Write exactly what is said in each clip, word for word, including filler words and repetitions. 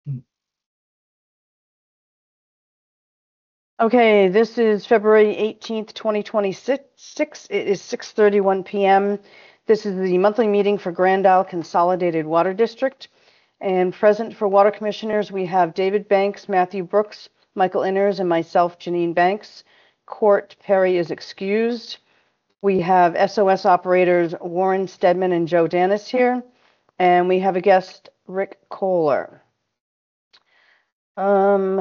Okay, this is February eighteenth, twenty twenty-six. It is six thirty-one p m This is the monthly meeting for Grand Isle Consolidated Water District. And present for Water Commissioners, we have David Banks, Matthew Brooks, Michael Inners, and myself, Janine Banks. Court Perry is excused. We have S O S operators Warren Stedman and Joe Danis here. And we have a guest, Rick Kohler. Um,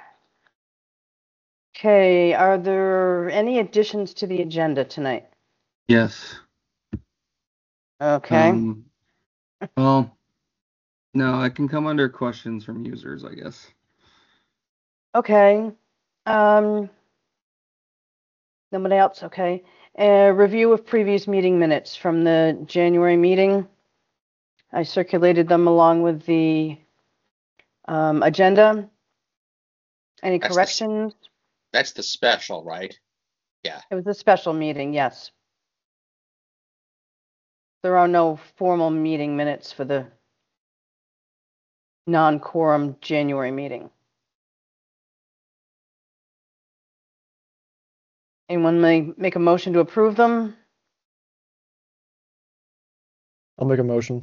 Okay, are there any additions to the agenda tonight? Yes. Okay. Um, well, no, I can come under questions from users, I guess. Okay. Um, nobody else? Okay. A review of previous meeting minutes from the January meeting. I circulated them along with the um, agenda. Any That's the s- corrections? That's the special, right? Yeah. It was a special meeting, yes. There are no formal meeting minutes for the non-quorum January meeting. Anyone may make a motion to approve them? I'll make a motion.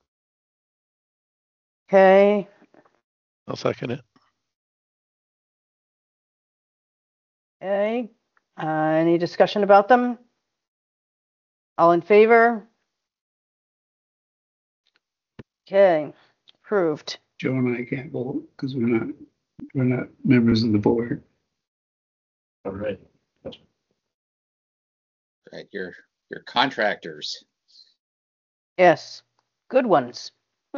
Okay. I'll second it. Okay. Uh, any discussion about them? All in favor? Okay, approved. Joe and I can't vote because we're not, we're not members of the board. All right. Right. You're you're contractors. Yes, good ones.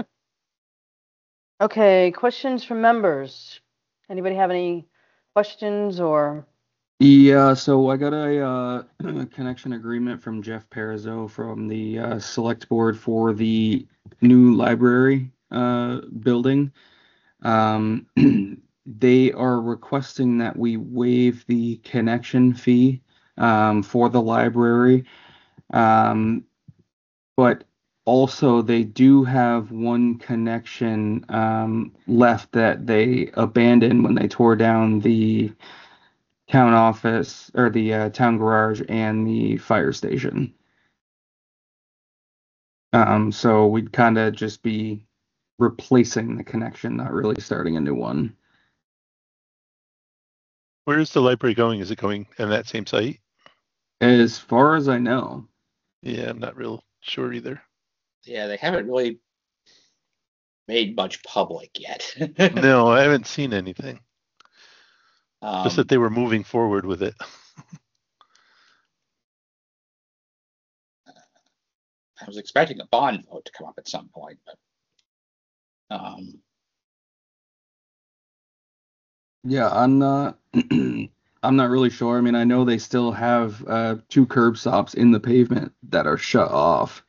Okay, questions from members? Anybody have any questions or? Yeah, so I got a uh, connection agreement from Jeff Perizzo from the uh, select board for the new library uh, building. Um, they are requesting that we waive the connection fee um, for the library. Um, but also they do have one connection um, left that they abandoned when they tore down the town office or the uh, town garage and the fire station. Um, so we'd kind of just be replacing the connection, not really starting a new one. Where is the library going? Is it going in that same site? As far as I know. Yeah, I'm not real sure either. Yeah, they haven't really made much public yet. No, I haven't seen anything. um, Just that they were moving forward with it. I was expecting a bond vote to come up at some point, but um, Yeah, I'm not. I'm not really sure. I mean, I know they still have uh, two curb stops in the pavement that are shut off.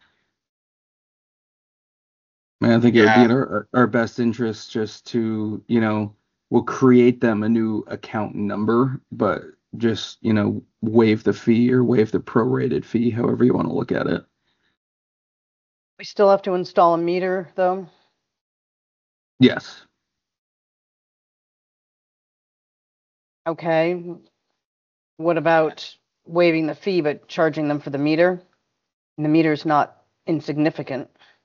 I mean, I think it would be Yeah. in our, our best interest just to, you know, we'll create them a new account number, but just, you know, waive the fee or waive the prorated fee, however you want to look at it. We still have to install a meter though? Yes. Okay. What about waiving the fee but charging them for the meter? And the meter's not insignificant.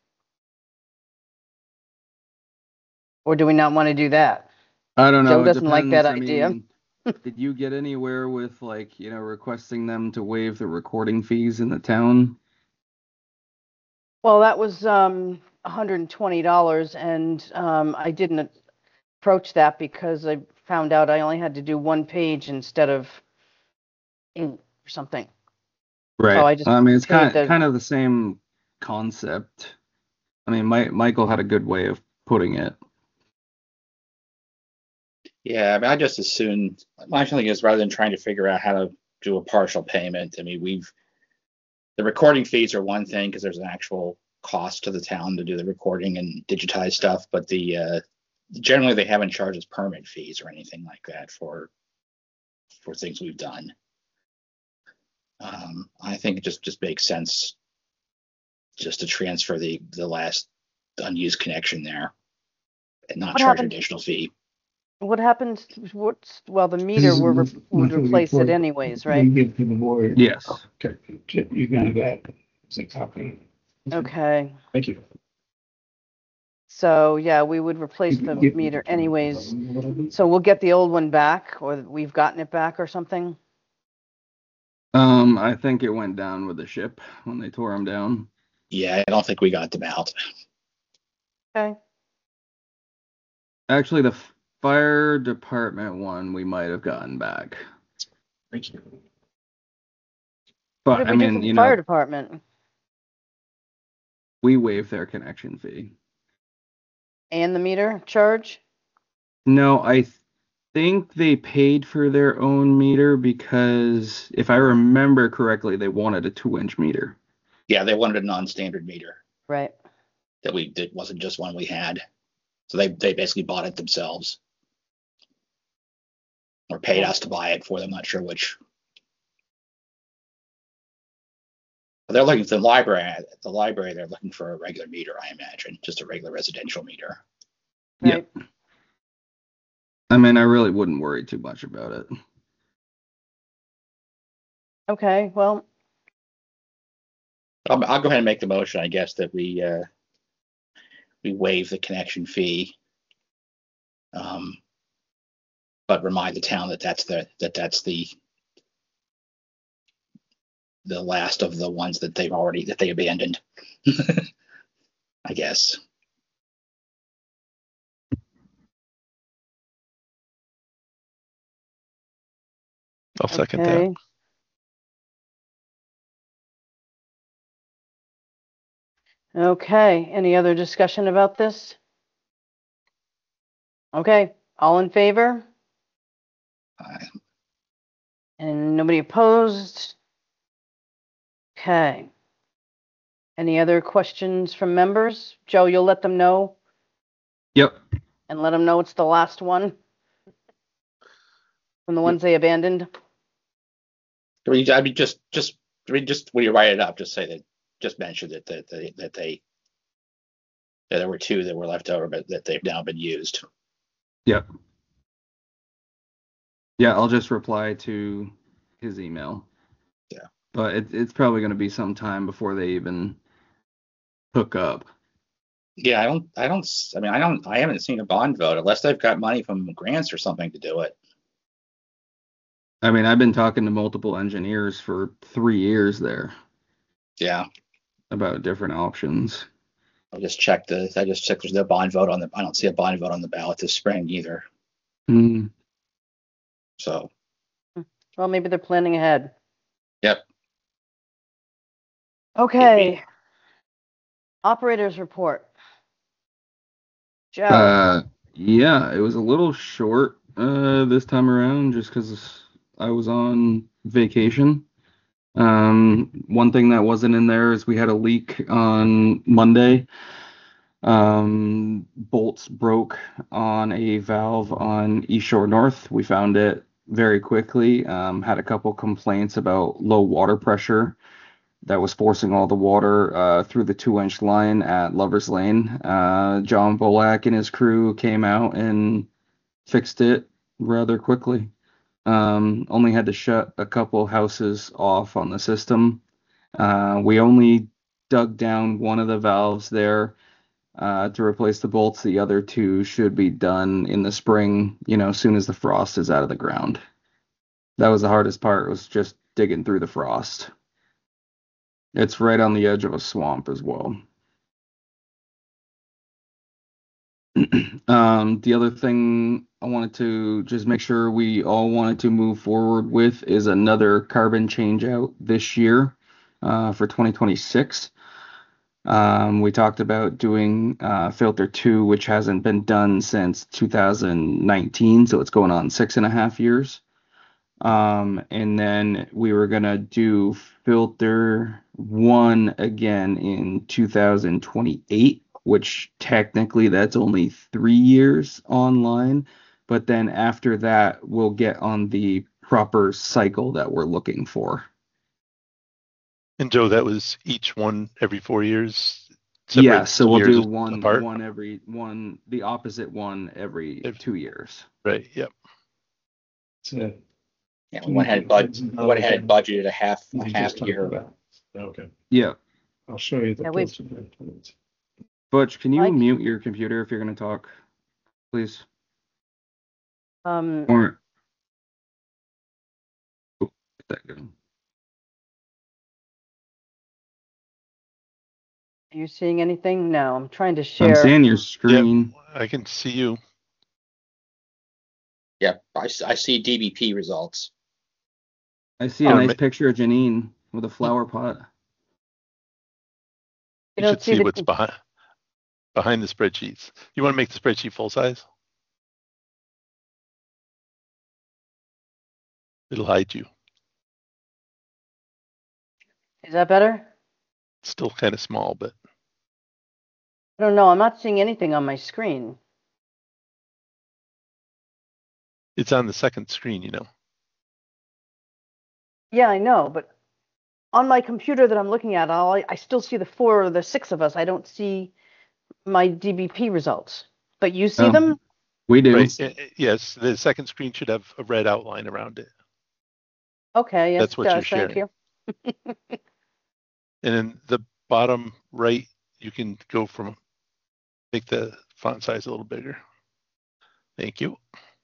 Or do we not want to do that? I don't know. Joe It doesn't like that depends. I idea. mean, did you get anywhere with like, you know, requesting them to waive the recording fees in the town? Well, that was um one hundred twenty dollars and um I didn't approach that because I found out I only had to do one page instead of eight or something. Right. So I just I mean, it's paid kind the- of, kind of the same concept. I mean, my, Michael had a good way of putting it. yeah, I mean, I just assume my feeling is rather than trying to figure out how to do a partial payment. I mean, we've the recording fees are one thing because there's an actual cost to the town to do the recording and digitize stuff, but the uh, generally they haven't charged us permit fees or anything like that for for things we've done. Um, I think it just just makes sense just to transfer the the last unused connection there. and not What charge an happened- additional fee. What happens, what's, well, the This meter is will the re- would monthly replace it report anyways, We right? give to the board. Yes. Okay, you got that. It's a copy. Okay, Thank you. so yeah, we would replace the meter anyways. So we'll get the old one back, or we've gotten it back or something? Um, I think it went down with the ship when they tore them down. Yeah, I don't think we got them out. Okay, Actually, the fire department one we might have gotten back. Thank you. what But did I we do for mean, the you fire know, department? we waived their connection fee. And the meter charge? No, I th- think they paid for their own meter because if I remember correctly, they wanted a two inch meter. Yeah, they wanted a non-standard meter Right, that we that wasn't just one we had. So they they basically bought it themselves. Or paid Yeah. us to buy it for them, not sure which. But they're looking for the library. At the library, they're looking for a regular meter, I imagine, just a regular residential meter. Yeah. right. I mean, I really wouldn't worry too much about it. Okay, well, I'll, I'll go ahead and make the motion, I guess, that we uh, we waive the connection fee, um, but remind the town that that's the that that's the the last of the ones that they've already that they abandoned. I guess. I'll second that. okay. Okay, any other discussion about this? Okay, all in favor? I- And nobody opposed? Okay. Any other questions from members? Joe, you'll let them know Yep. and let them know it's the last one from the ones they abandoned? I mean, I mean, just just I mean, just when you write it up, just say that just mention that that they that they that there were two that were left over, but that they've now been used. Yep. Yeah, I'll just reply to his email. Yeah. But it, it's probably going to be some time before they even hook up. Yeah, I don't, I don't, s- I mean, I don't, I haven't seen a bond vote unless they've got money from grants or something to do it. I mean, I've been talking to multiple engineers for three years there Yeah, about different options. I just checked the, I just checked there's no bond vote on the, I don't see a bond vote on the ballot this spring either. Mm, So, Well, maybe they're planning ahead. Yep. Okay. Operators report. Joe, Uh, yeah, it was a little short uh, this time around just because I was on vacation. Um, one thing that wasn't in there is we had a leak on Monday. Um, bolts broke on a valve on East Shore North. We found it very quickly. Um, had a couple complaints about low water pressure that was forcing all the water uh, through the two-inch line at Lover's Lane. Uh, John Bolak and his crew came out and fixed it rather quickly. Um, only had to shut a couple houses off on the system. Uh, we only dug down one of the valves there uh, to replace the bolts. The other two should be done in the spring, you know, as soon as the frost is out of the ground. That was the hardest part, was just digging through the frost. It's right on the edge of a swamp as well. um, the other thing I wanted to just make sure we all wanted to move forward with is another carbon change out this year uh, for twenty twenty-six. Um, we talked about doing uh, filter two, which hasn't been done since two thousand nineteen, so it's going on six and a half years. Um, and then we were gonna do filter one again in two thousand twenty-eight, which technically that's only three years online. But then after that, we'll get on the proper cycle that we're looking for. And Joe, that was each one every four years. separate Yeah, so we'll years do one apart? one every one the opposite one every If- two years. Right, yep. So, Yeah, we went ahead and bud, we went ahead and budgeted a half, we a just half talked year. about. Okay, Yeah. I'll show you the. Yeah, we- post. Butch, can you Mike? mute your computer if you're gonna talk, please? Um, Or oh, let that go. are you seeing anything? No, I'm trying to I'm share. seeing your screen. I can see you. Yeah, I, s- I see D B P results. I see a Oh, nice ma- picture of Janine with a flower pot. You You don't should see see the- what's behind behind the spreadsheets. You want to make the spreadsheet full size? It'll hide you. Is that better? It's still kind of small, but I don't know. I'm not seeing anything on my screen. it's on the second screen, you know. Yeah, I know, but on my computer that I'm looking at, all I, I still see the four or the six of us. I don't see my D B P results. But you see Oh. them? We do. Right. eh, eh, Yes, the second screen should have a red outline around it. Okay, yes, That's it what you're does. Thank sharing. you. And then the bottom right, you can go from, make the font size a little bigger. Thank you.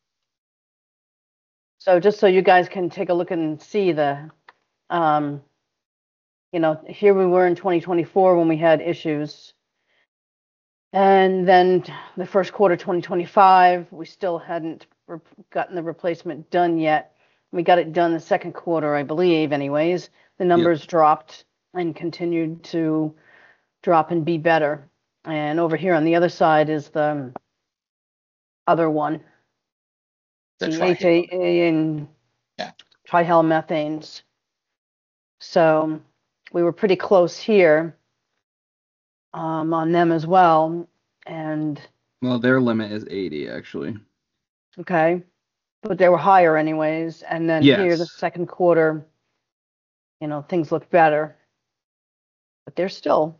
So just so you guys can take a look and see the, um, you know, here we were in twenty twenty-four when we had issues. And then the first quarter twenty twenty-five, we still hadn't re- gotten the replacement done yet. We got it done the second quarter, I believe, anyways. The numbers dropped and continued to drop and be better. And over here on the other side is the other one, The the tri- H A A and Yeah. trihalmethanes. So we were pretty close here um, on them as well. And Well, their limit is eighty actually. okay, but they were higher anyways. And then here, the Yes. second quarter, you know, things look better, but they're still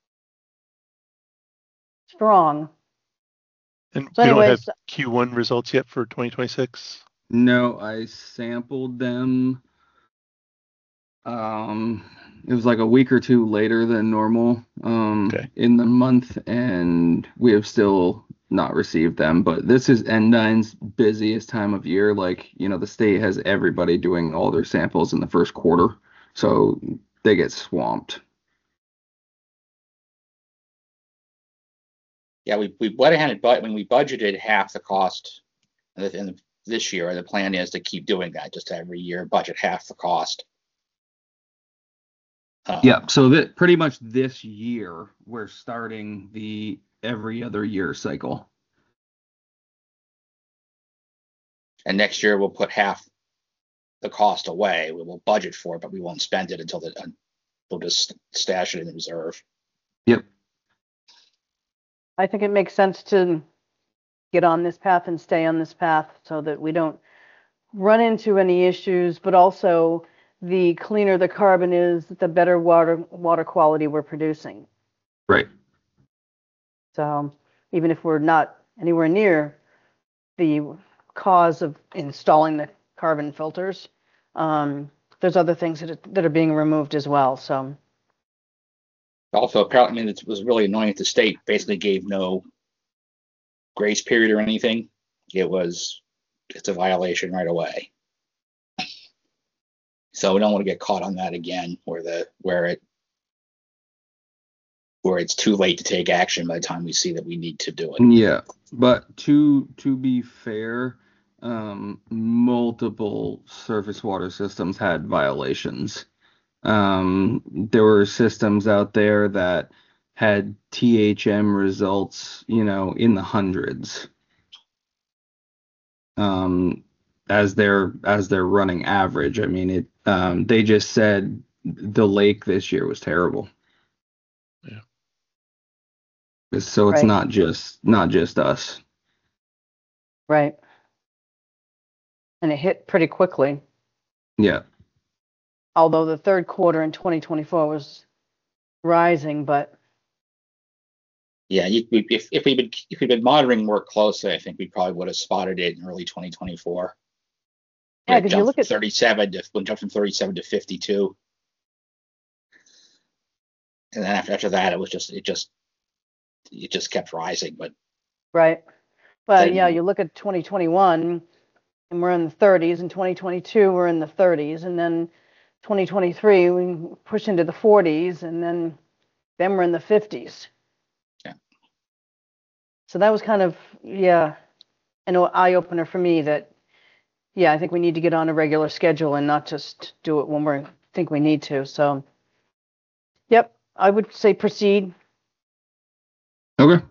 strong. And So we don't have anyways, Q one results yet for twenty twenty-six. No, I sampled them. Um, it was like a week or two later than normal, um, Okay. in the month, and we have still not received them. But this is Endine's busiest time of year. Like, you know, the state has everybody doing all their samples in the first quarter, so they get swamped. Yeah, we, we went ahead and but when we budgeted half the cost and the- and this year, the plan is to keep doing that, just every year budget half the cost. Um, Yeah, so that pretty much this year we're starting the every other year cycle. And next year we'll put half the cost away. We will budget for it, but we won't spend it until the, uh, we'll just stash it in the reserve. Yep. I think it makes sense to get on this path and stay on this path so that we don't run into any issues, but also the cleaner the carbon is, the better water water quality we're producing. Right. So even if we're not anywhere near the cause of installing the carbon filters, um, there's other things that are, that are being removed as well. So Also, apparently, I mean, it was really annoying that the state basically gave no grace period or anything. It was, it's a violation right away. So we don't want to get caught on that again, where the where it where it's too late to take action by the time we see that we need to do it. Yeah, but to to be fair, um, multiple surface water systems had violations. Um, there were systems out there that had T H M results, you know, in the hundreds. Um, as their as their running average. I mean, it. Um, they just said the lake this year was terrible. Yeah. So it's Right. not just not just us. right, and it hit pretty quickly. Yeah. Although the third quarter in twenty twenty-four was rising, but Yeah, you, we, if if we'd been if we'd been monitoring more closely, I think we probably would have spotted it in early twenty twenty-four. Yeah, It because you jumped look from at, thirty-seven to when it jumped from thirty-seven to fifty-two, and then after, after that, it was just it just it just kept rising. But right. Well, yeah, then you look at twenty twenty-one and we're in the thirties, and twenty twenty-two we're in the thirties, and then twenty twenty-three we push into the forties, and then then we're in the fifties. Yeah. So that was kind of, yeah, an eye opener for me that, yeah, I think we need to get on a regular schedule and not just do it when we think we need to. So, yep, I would say proceed. Okay.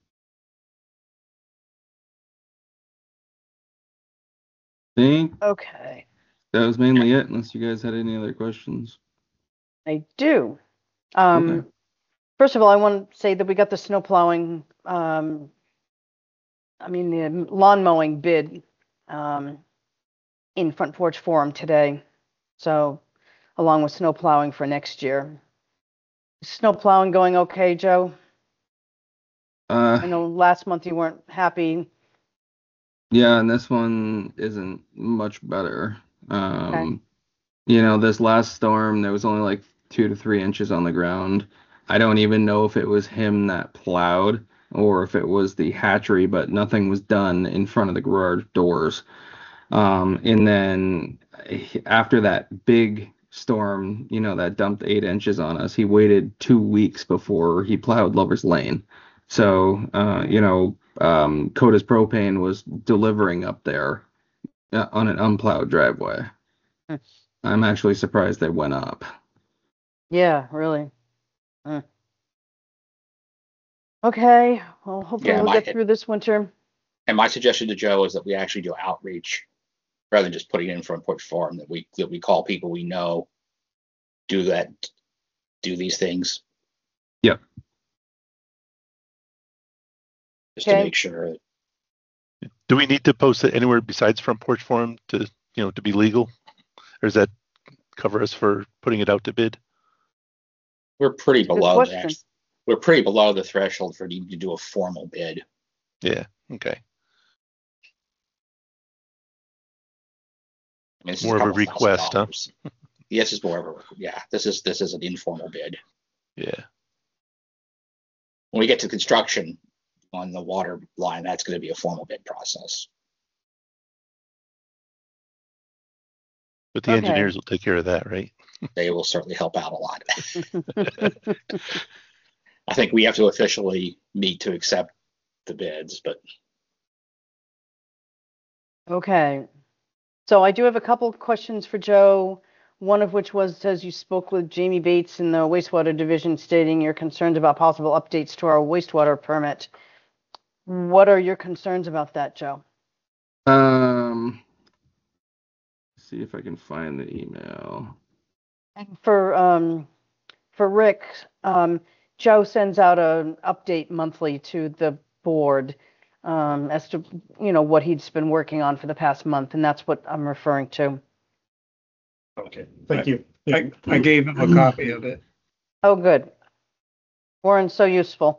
Think Okay, that was mainly it, unless you guys had any other questions. I do. Um, Okay. First of all, I want to say that we got the snow plowing, um, I mean, the lawn mowing bid um, in Front Porch Forum today. So, along with snow plowing for next year. Is snow plowing going okay, Joe? Uh, I know last month you weren't happy. yeah, and this one isn't much better. Okay. Um, you know, this last storm, there was only like two to three inches on the ground. I don't even know if it was him that plowed or if it was the hatchery, but nothing was done in front of the garage doors. Um, and then eh, after that big storm, you know, that dumped eight inches on us, he waited two weeks before he plowed Lover's Lane. So, uh, you know, um, Coda's Propane was delivering up there uh, on an unplowed driveway. Hmm. I'm actually surprised they went up. Yeah, really. Hmm. Okay, well, hopefully yeah, we'll my get through this winter. and my suggestion to Joe is that we actually do outreach rather than just putting it in Front Porch Forum. That we that we call people we know, do that, do these things, Yep. just Okay. to make sure. Do we need to post it anywhere besides Front Porch Forum to, you know, to be legal? Or does that cover us for putting it out to bid? We're pretty It's a good below the question. actual, we're pretty below the threshold for needing to do a formal bid. Yeah, okay. I mean, this More is a of a couple thousand request, huh? dollars. Yes, it's more of a, yeah, this is this is an informal bid. Yeah. When we get to construction on the water line, that's going to be a formal bid process. But the Okay. engineers will take care of that, right? They will certainly help out a lot. I think we have to officially meet to accept the bids, but Okay. So I do have a couple of questions for Joe. One of which was, says you spoke with Jamie Bates in the wastewater division stating your concerns about possible updates to our wastewater permit. What are your concerns about that, Joe? Um, see if I can find the email. And for um, for Rick, um, Joe sends out an update monthly to the board um, as to, you know, what he's been working on for the past month, and that's what I'm referring to. Okay, thank you. I, I gave him a copy of it. Oh, good. Warren's so useful.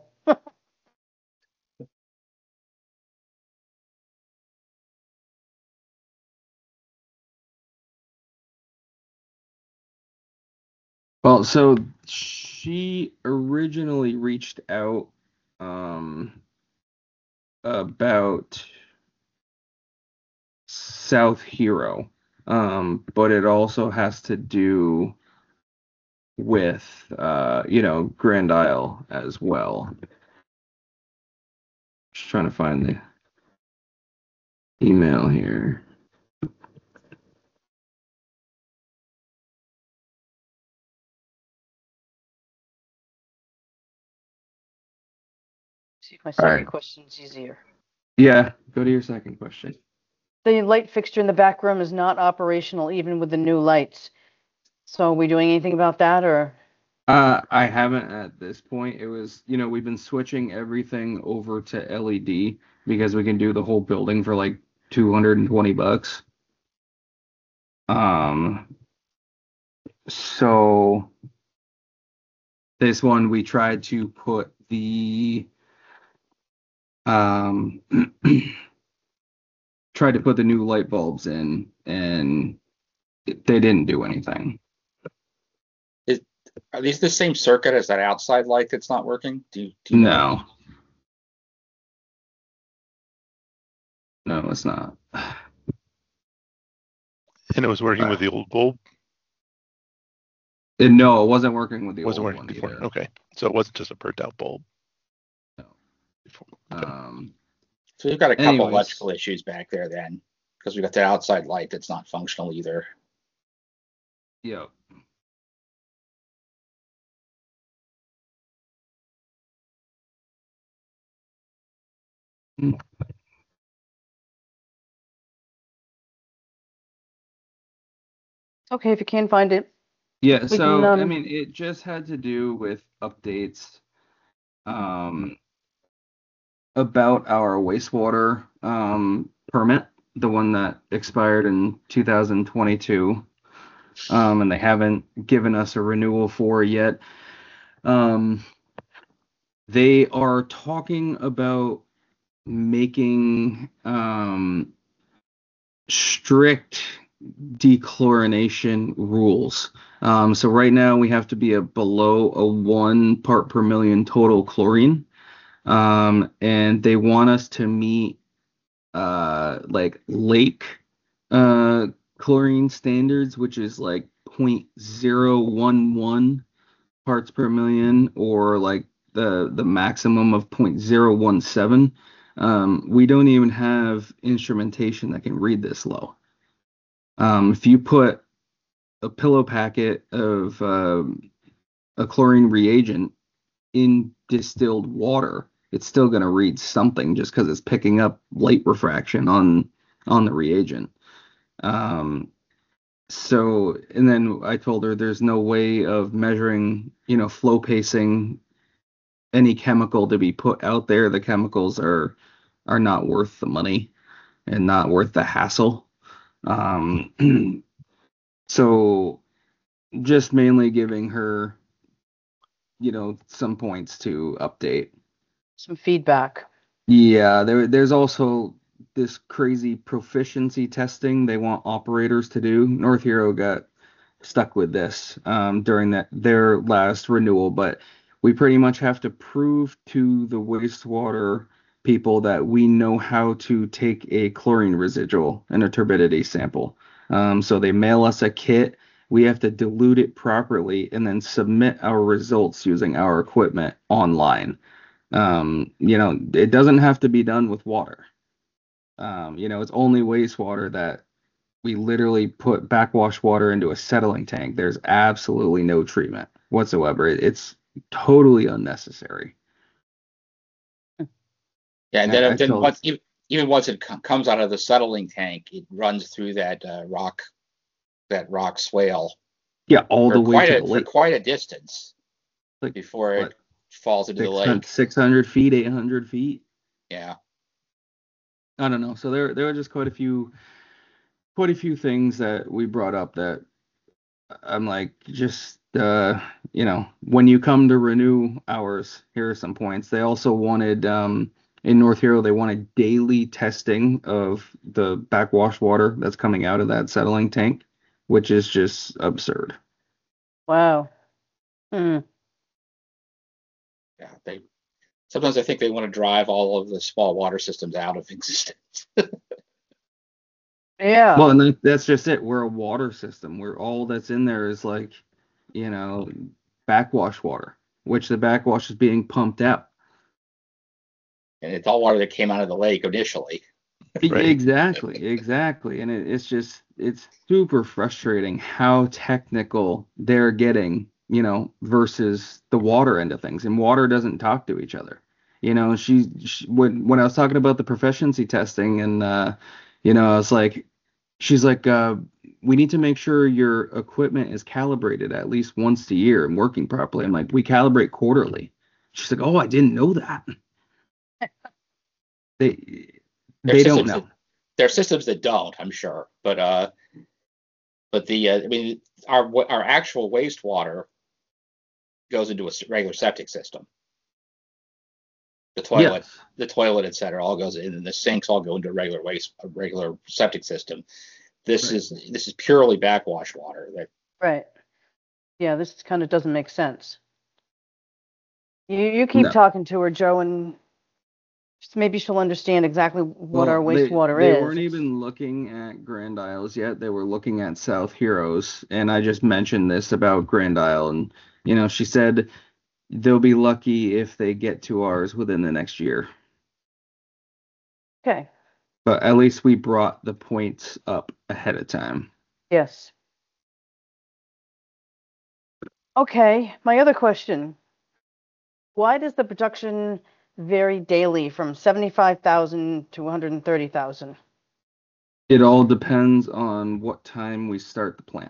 Well, so she originally reached out um, about South Hero, um, but it also has to do with, uh, you know, Grand Isle as well. Just trying to find the email here. See if my second right. question's easier. Yeah, go to your second question. The light fixture in the back room is not operational even with the new lights. So are we doing anything about that, or? Uh, I haven't at this point. It was, you know, we've been switching everything over to L E D because we can do the whole building for like two hundred twenty bucks. Um, so this one we tried to put the Um, tried to put the new light bulbs in, and it- they didn't do anything. Is, are these the same circuit as that outside light that's not working? Do you, do you know? No, no, it's not. And it was working with the old bulb. And no, it wasn't working with the Wasn't old working one before. either. Okay, so it wasn't just a burnt out bulb. No. Before. Okay. Um, So we've got a couple Anyways. electrical issues back there then, because we've got the outside light that's not functional either. yeah. Okay, if you can find it. Yeah, We so can, I um, mean, it just had to do with updates um about our wastewater um permit, the one that expired in two thousand twenty-two. Um, and they haven't given us a renewal for yet. Um, they are talking about making um strict dechlorination rules. Um, so right now we have to be a below a one part per million total chlorine. Um, and they want us to meet uh like lake uh chlorine standards, which is like zero point zero one one parts per million, or like the the maximum of zero point zero one seven. Um, we don't even have instrumentation that can read this low. Um, if you put a pillow packet of um, a chlorine reagent in distilled water, it's still going to read something just because it's picking up light refraction on on the reagent. Um, so, and then I told her there's no way of measuring, you know, flow pacing any chemical to be put out there. The chemicals are are not worth the money and not worth the hassle. Um, so just mainly giving her, you know, some points to update. some feedback. Yeah, there there's also this crazy proficiency testing they want operators to do. North Hero got stuck with this um, during that their last renewal, but we pretty much have to prove to the wastewater people that we know how to take a chlorine residual and a turbidity sample. Um, so they mail us a kit. We have to dilute it properly and then submit our results using our equipment online. Um, you know, it doesn't have to be done with water. Um, you know, it's only wastewater that we literally put backwash water into a settling tank. There's absolutely no treatment whatsoever. It- It's totally unnecessary. Yeah, and I, I then then told, once even, even once it co- comes out of the settling tank, it runs through that uh, rock that rock swale yeah, all for the way quite to the a for lake, quite a distance like before it what, falls into the six hundred, lake. six hundred feet, eight hundred feet. Yeah. I don't know. So there, there are just quite a few, quite a few things that we brought up that I'm like, just uh, you know, when you come to renew hours, here are some points. They also wanted um in North Hero, they wanted daily testing of the backwash water that's coming out of that settling tank, which is just absurd. Wow. Hmm. Yeah, they sometimes I think they want to drive all of the small water systems out of existence. Yeah. Well, and that- that's just it. We're a water system where all that's in there is like, you know, backwash water, which the backwash is being pumped out. And it's all water that came out of the lake initially. E- Right. Exactly, exactly. And it, it's just, it's super frustrating how technical they're getting, you know, versus the water end of things. And water doesn't talk to each other. You know, she, she when when I was talking about the proficiency testing and uh, you know, I was like, she's like, uh, we need to make sure your equipment is calibrated at least once a year and working properly. I'm like, we calibrate quarterly. She's like, oh, I didn't know that. They There are they don't systems that know. there are systems that don't, I'm sure, but uh, but the uh, I mean our wa- our actual wastewater goes into a s- regular septic system. The toilet, Yes. the toilet, et cetera, all goes in, and the sinks all go into a regular waste, a regular septic system. This Right. is this is purely backwash water. That Right. Yeah, this kind of doesn't make sense. You you keep No. talking to her, Joe, and just maybe she'll understand exactly what our Well, they wastewater they is. weren't It's- even looking at Grand Isles yet. They were looking at South Heroes, and I just mentioned this about Grand Isle, and you know, she said they'll be lucky if they get to ours within the next year. Okay. But at least we brought the points up ahead of time. Yes. Okay. My other question. Why does the production vary daily from seventy-five thousand to one hundred thirty thousand? It all depends on what time we start the plant.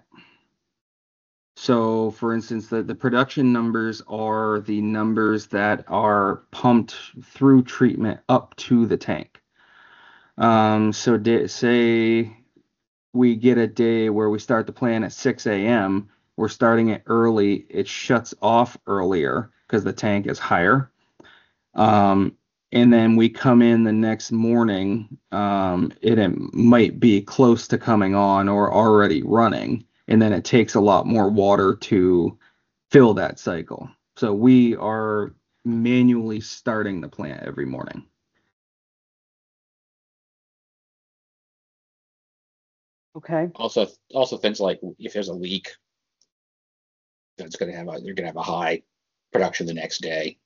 So, for instance, the, the production numbers are the numbers that are pumped through treatment up to the tank. Um, so da- say we get a day where we start the plant at six a m, we're starting it early, it shuts off earlier because the tank is higher. Um, and then we come in the next morning, um, and it might be close to coming on or already running, and then it takes a lot more water to fill that cycle. So we are manually starting the plant every morning. Okay. also also things like if there's a leak, it's going to have a you're going to have a high production the next day.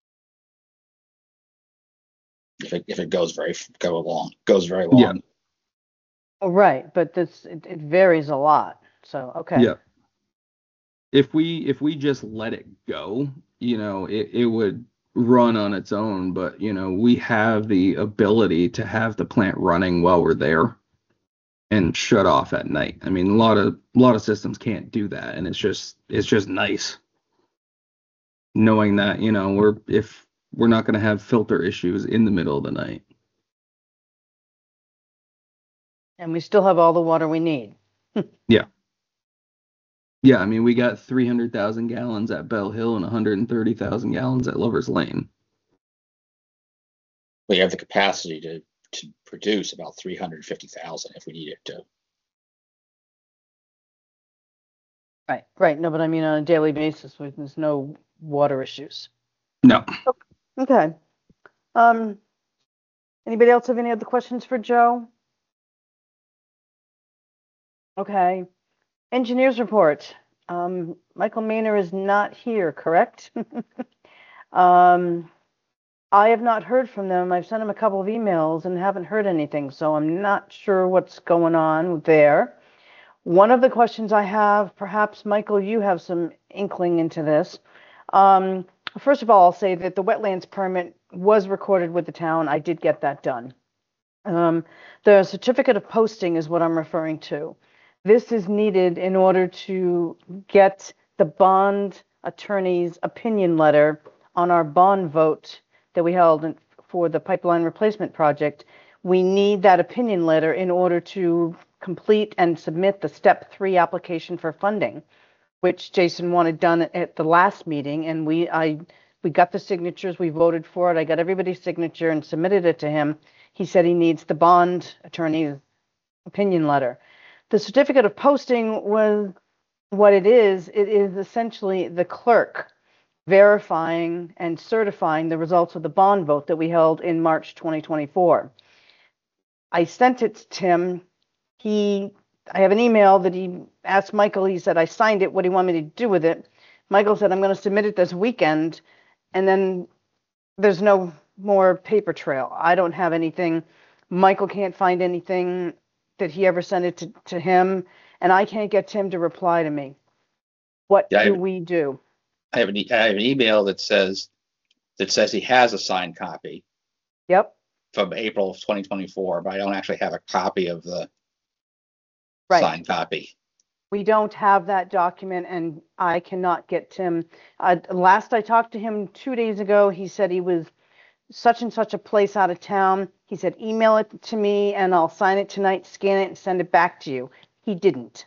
If it if it goes very go long goes very long. Yeah. Oh, right. But this it, it varies a lot. So okay. Yeah. If we if we just let it go, you know, it, it would run on its own, but you know, we have the ability to have the plant running while we're there and shut off at night. I mean, a lot of a lot of systems can't do that, and it's just it's just nice knowing that, you know, we're if we're not going to have filter issues in the middle of the night. And we still have all the water we need. Yeah. Yeah, I mean, we got three hundred thousand gallons at Bell Hill and one hundred thirty thousand gallons at Lover's Lane. We have the capacity to to produce about three hundred fifty thousand if we needed to. Right. Right. No, but I mean on a daily basis, we- there's no water issues. No. Okay. Um. Anybody else have any other questions for Joe? Okay. Engineers report. Um, Michael Maynor is not here, correct? um, I have not heard from them. I've sent him a couple of emails and haven't heard anything, so I'm not sure what's going on there. One of the questions I have, perhaps Michael, you have some inkling into this. Um, first of all, I'll say that the wetlands permit was recorded with the town. I did get that done. Um, the certificate of posting is what I'm referring to. This is needed in order to get the bond attorney's opinion letter on our bond vote that we held in, for the pipeline replacement project. We need that opinion letter in order to complete and submit the step three application for funding, which Jason wanted done at the last meeting, and we I we got the signatures, we voted for it. I got everybody's signature and submitted it to him. He said he needs the bond attorney's opinion letter. The certificate of posting was what it is. It is essentially the clerk verifying and certifying the results of the bond vote that we held in March twenty twenty-four. I sent it to Tim. He, I have an email that he asked Michael. He said, I signed it. What do you want me to do with it? Michael said, I'm going to submit it this weekend. And then there's no more paper trail. I don't have anything. Michael can't find anything that he ever sent it to, to him, and I can't get Tim to reply to me. What Yeah, I- do we do? I have an e- I have an email that says that says he has a signed copy Yep. from April of twenty twenty-four, but I don't actually have a copy of the Right. signed copy. We don't have that document, and I cannot get Tim. Uh, last I talked to him two days ago, he said he was such and such a place out of town. He said, email it to me and I'll sign it tonight, scan it, and send it back to you. He didn't.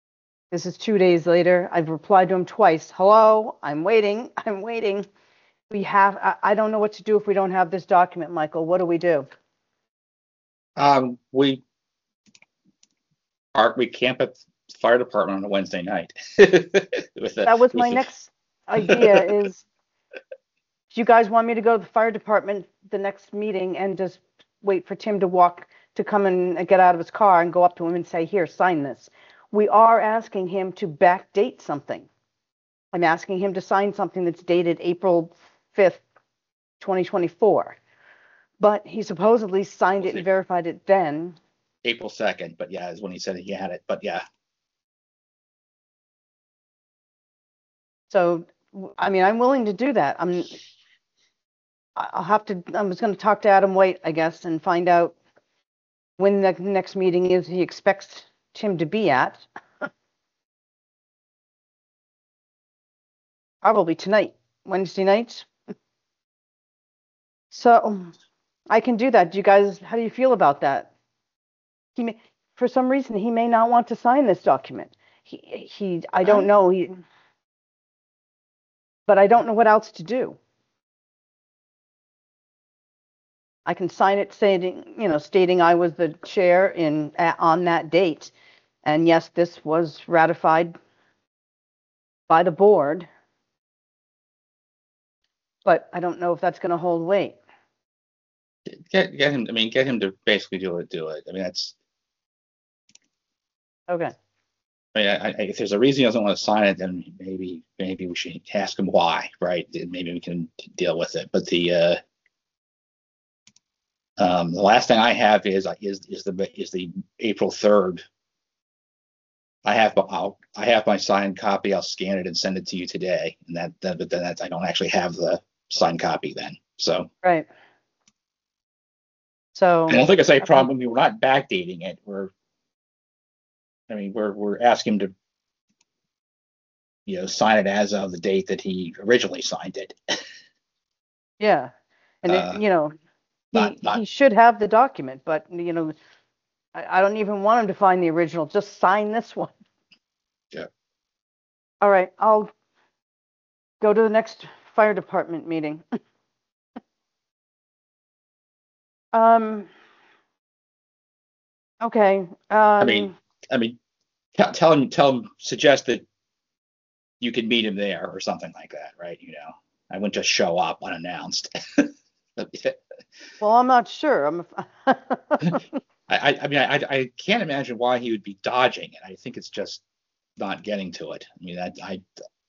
This is two days later. I've replied to him twice. Hello, I'm waiting. I'm waiting. We have, I, I don't know what to do if we don't have this document, Michael. What do we do? Um, we are, we camp at the fire department on a Wednesday night. With the, That was with my the- next idea is, do you guys want me to go to the fire department the next meeting and just wait for Tim to walk, to come and get out of his car and go up to him and say, here, sign this? We are asking him to backdate something. I'm asking him to sign something that's dated April fifth, twenty twenty-four. But he supposedly signed it and verified it then. April second, but yeah, is when he said he had it, but yeah. So, w- I mean, I'm willing to do that. I'm, I- I'll have to, I was going to talk to Adam White, I guess, and find out when the next meeting is he expects Tim to be at. Probably tonight, Wednesday nights. So I can do that. Do you guys, how do you feel about that? He may, for some reason, he may not want to sign this document. He, he, I don't I- know. He, but I don't know what else to do. I can sign it stating, you know, stating I was the chair in, a- on that date. And yes, this was ratified by the board. But I don't know if that's going to hold weight. Get, get him, I mean, get him to basically do it, do it. I mean, that's, Okay. I mean, I, I, if there's a reason he doesn't want to sign it, then maybe, maybe we should ask him why, right? Then maybe we can deal with it. But the, uh, um, the last thing I have is, is, is the, is the April third. I have, I'll, I have my signed copy. I'll scan it and send it to you today. And that, that, but then that's, I don't actually have the signed copy then. So Right. So. I don't think it's a okay. problem. I mean, we're not backdating it. We're, I mean, we're, we're asking him to, you know, sign it as of the date that he originally signed it. Yeah. And Uh, it, you know, he, not- not- he should have the document, but you know, I, I don't even want him to find the original. Just sign this one. Yeah. All right. I'll go to the next fire department meeting. um. Okay. Um, I mean, I mean, tell, tell him, tell him, suggest that you can meet him there or something like that, right? You know, I wouldn't just show up unannounced. well, I'm not sure. I'm. I, I, I mean, I, I can't imagine why he would be dodging it. I think it's just not getting to it. I mean, I, I,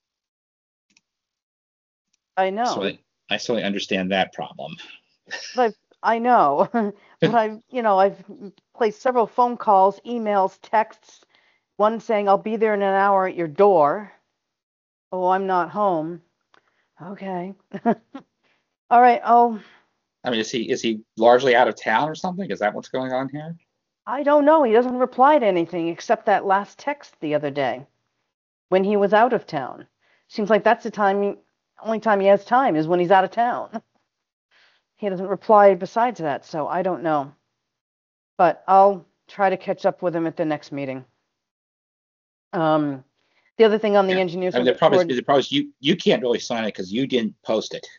I know. certainly, I certainly understand that problem. But I know, but I've, you know, I've placed several phone calls, emails, texts, one saying I'll be there in an hour at your door. Oh, I'm not home. Okay. All right. Oh, I mean, is he, is he largely out of town or something? Is that what's going on here? I don't know. He doesn't reply to anything except that last text the other day when he was out of town. Seems like that's the time, he, only time he has time is when he's out of town. He doesn't reply besides that, so I don't know. But I'll try to catch up with him at the next meeting. Um, the other thing on the Yeah. engineers I mean, the problem report, is, the problem is you, you can't really sign it because you didn't post it.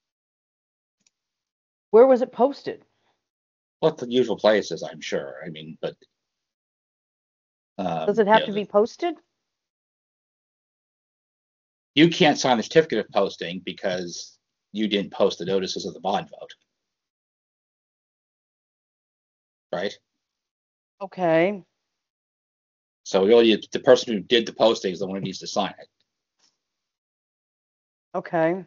where was it posted? Well, the usual places, I'm sure. I mean, but. um, Does it have you to know, be posted? You can't sign the certificate of posting because you didn't post the notices of the bond vote. Right? Okay. So really, the person who did the posting is the one who needs to sign it. Okay.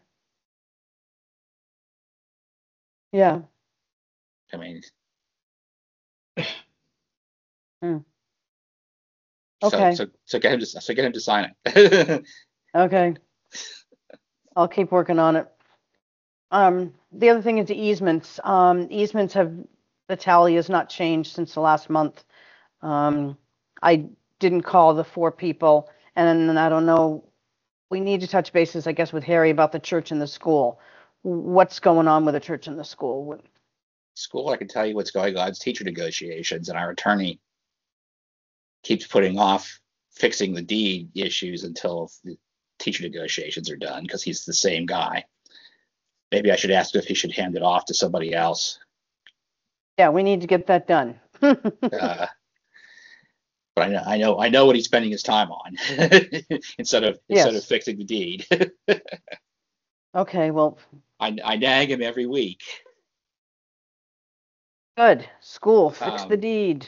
Yeah. I mean. Hmm. So, Okay. so, so get him to, so get him to sign it. Okay. I'll keep working on it. Um, the other thing is the easements. Um, easements have, the tally has not changed since the last month. Um, I didn't call the four people, and then I don't know, we need to touch bases, I guess, with Harry about the church and the school. What's going on with the church and the school? School, I can tell you what's going on. It's teacher negotiations, and our attorney keeps putting off fixing the deed issues until the teacher negotiations are done because he's the same guy. maybe I should ask if he should hand it off to somebody else. Yeah, we need to get that done. Uh, but I know, I know, I know what he's spending his time on instead of instead of Yes. fixing the deed. Okay, well, I, I nag him every week. good. School, fix the Um, deed.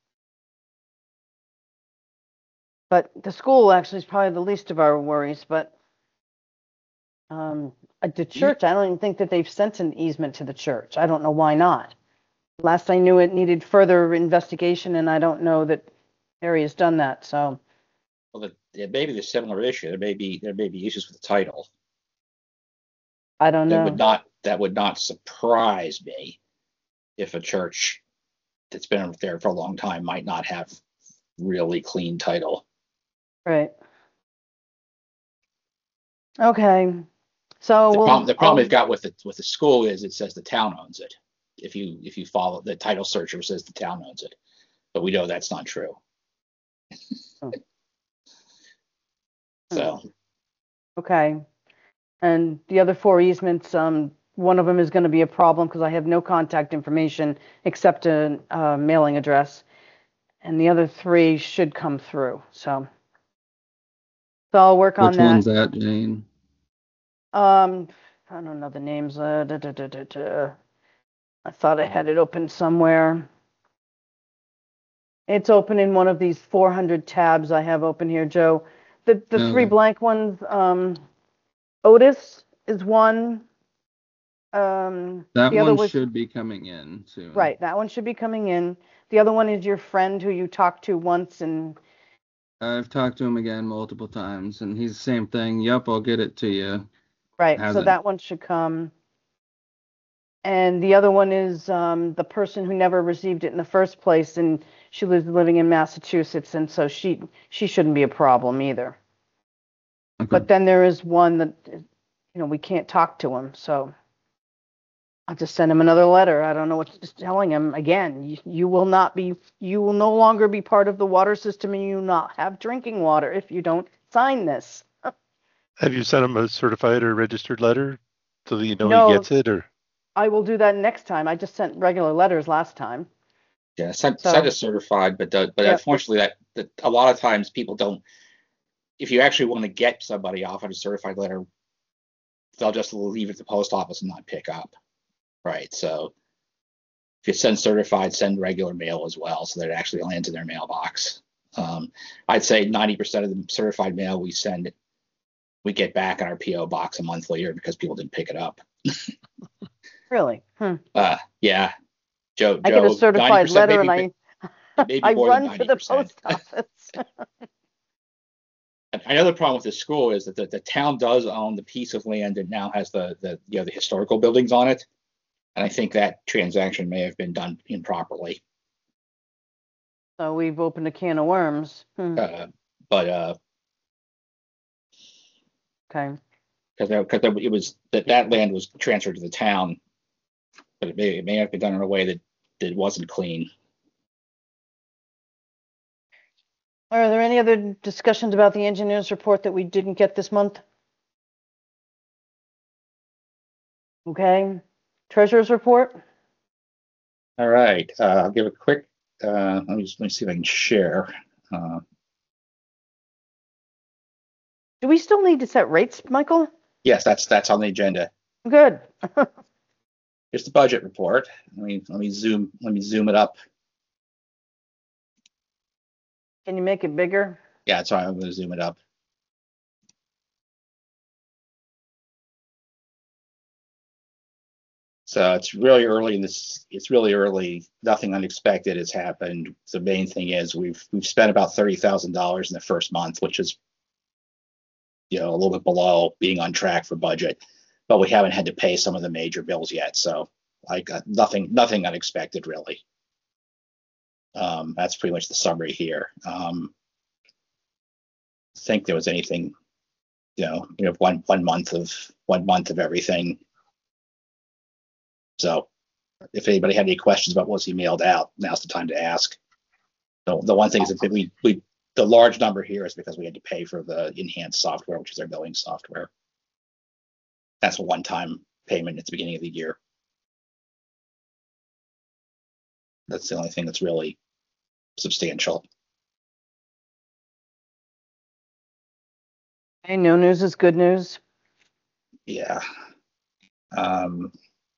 But the school actually is probably the least of our worries, but um, at the church, I don't even think that they've sent an easement to the church. I don't know why not. Last I knew, it needed further investigation, and I don't know that Harry has done that, so. Well, the, there may be a similar issue. There may be there may be issues with the title. I don't That would know. not that would not surprise me if a church that's been there for a long time might not have really clean title. Right. Okay, so The we'll. problem, the problem I'll- we've got with the with the school is it says the town owns it. If you if you follow the title searcher says the town owns it, but we know that's not true. Oh. So Okay. And the other four easements, um, one of them is going to be a problem because I have no contact information except a, uh mailing address. And the other three should come through, so. So I'll work on Which one's that. that, Jane? Um, I don't know the names. Uh, da, da, da, da, da. I thought I had it open somewhere. It's open in one of these four hundred tabs I have open here, Joe. The the three Okay. blank ones, um, Otis is one. Um, That the other one was should be coming in soon. right. That one should be coming in. The other one is your friend who you talked to once, and I've talked to him again multiple times, and he's the same thing. Yep, I'll get it to you. right. So Hasn't. that one should come. And the other one is um, the person who never received it in the first place, and she lives living in Massachusetts, and so she she shouldn't be a problem either. Okay. But then there is one that, you know, we can't talk to him, so I'll just send him another letter. I don't know what to telling him again. You, you will not be, you will no longer be part of the water system, and you will not have drinking water if you don't sign this. Have you sent him a certified or registered letter so that you know No. he gets it, or? I will do that next time. I just sent regular letters last time. yeah, send So- send us certified, but the, but Yep. unfortunately that, that a lot of times people don't. If you actually want to get somebody off on a certified letter, they'll just leave it at the post office and not pick up. Right. So if you send certified, send regular mail as well, so that it actually lands in their mailbox. Um, I'd say ninety percent of the certified mail we send, we get back in our P O box a month later because people didn't pick it up. Really? Hmm. Uh, yeah. Joe, I get a Joe, certified ninety percent, letter and maybe, I, maybe I more than run to the ninety percent. post office. And another problem with the school is that the, the town does own the piece of land that now has the, the, you know, the historical buildings on it. And I think that transaction may have been done improperly. So we've opened a can of worms. Hmm. Uh, but, uh, Okay. because because it was that that land was transferred to the town, but it may it may have been done in a way that that wasn't clean. Are there any other discussions about the engineer's report that we didn't get this month? Okay. Treasurer's report? All right, uh, I'll give a quick. Uh, let me just let me see if I can share. Uh, Do we still need to set rates, Michael? yes, that's that's on the agenda. Good. Here's the budget report. Let me let me zoom let me zoom it up. Can you make it bigger? Yeah, that's right. I'm going to zoom it up. So it's really early in this. It's really early. Nothing unexpected has happened. The main thing is we've we've spent about thirty thousand dollars in the first month, which is, you know, a little bit below being on track for budget. But we haven't had to pay some of the major bills yet. So like uh, nothing nothing unexpected really. Um, that's pretty much the summary here. Um, I think there was anything, you know, you have one one month of one month of everything. So if anybody had any questions about what's emailed out, now's the time to ask. The, the one thing is that we, we, the large number here is because we had to pay for the enhanced software, which is our billing software. That's a one-time payment at the beginning of the year. That's the only thing that's really substantial. Okay, no news is good news. Yeah. Um,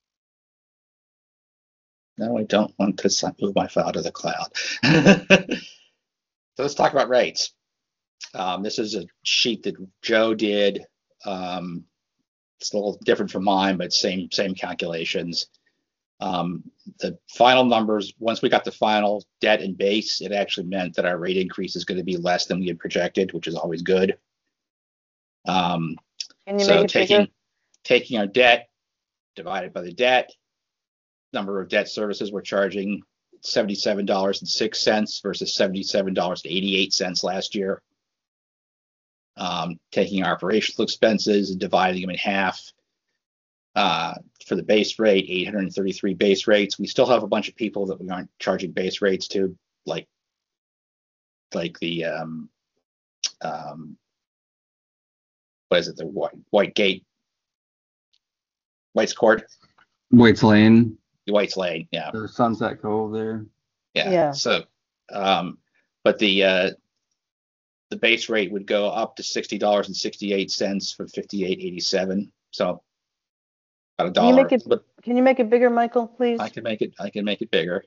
no, I don't want to move my file to the cloud. So let's talk about rates. Um, this is a sheet that Joe did. Um, it's a little different from mine, but same same calculations. Um, the final numbers, once we got the final debt and base, it actually meant that our rate increase is going to be less than we had projected, which is always good. Um, Can you so make it taking bigger? taking our debt divided by the debt number of debt services, we're charging seventy-seven dollars and six cents versus seventy-seven dollars and eighty-eight cents last year. Um, taking our operational expenses and dividing them in half. Uh, for the base rate, eight hundred thirty-three base rates. We still have a bunch of people that we aren't charging base rates to, like like the um, um, what is it, the White, White Gate, White's Court, White's Lane, the White's Lane, yeah, or Sunset Cove there. yeah. Yeah. So, um, but the uh, the base rate would go up to sixty dollars and sixty-eight cents for fifty-eight eighty-seven. So about a Can you dollar. make it, But can you make it bigger, Michael, please? I can make it. I can make it bigger.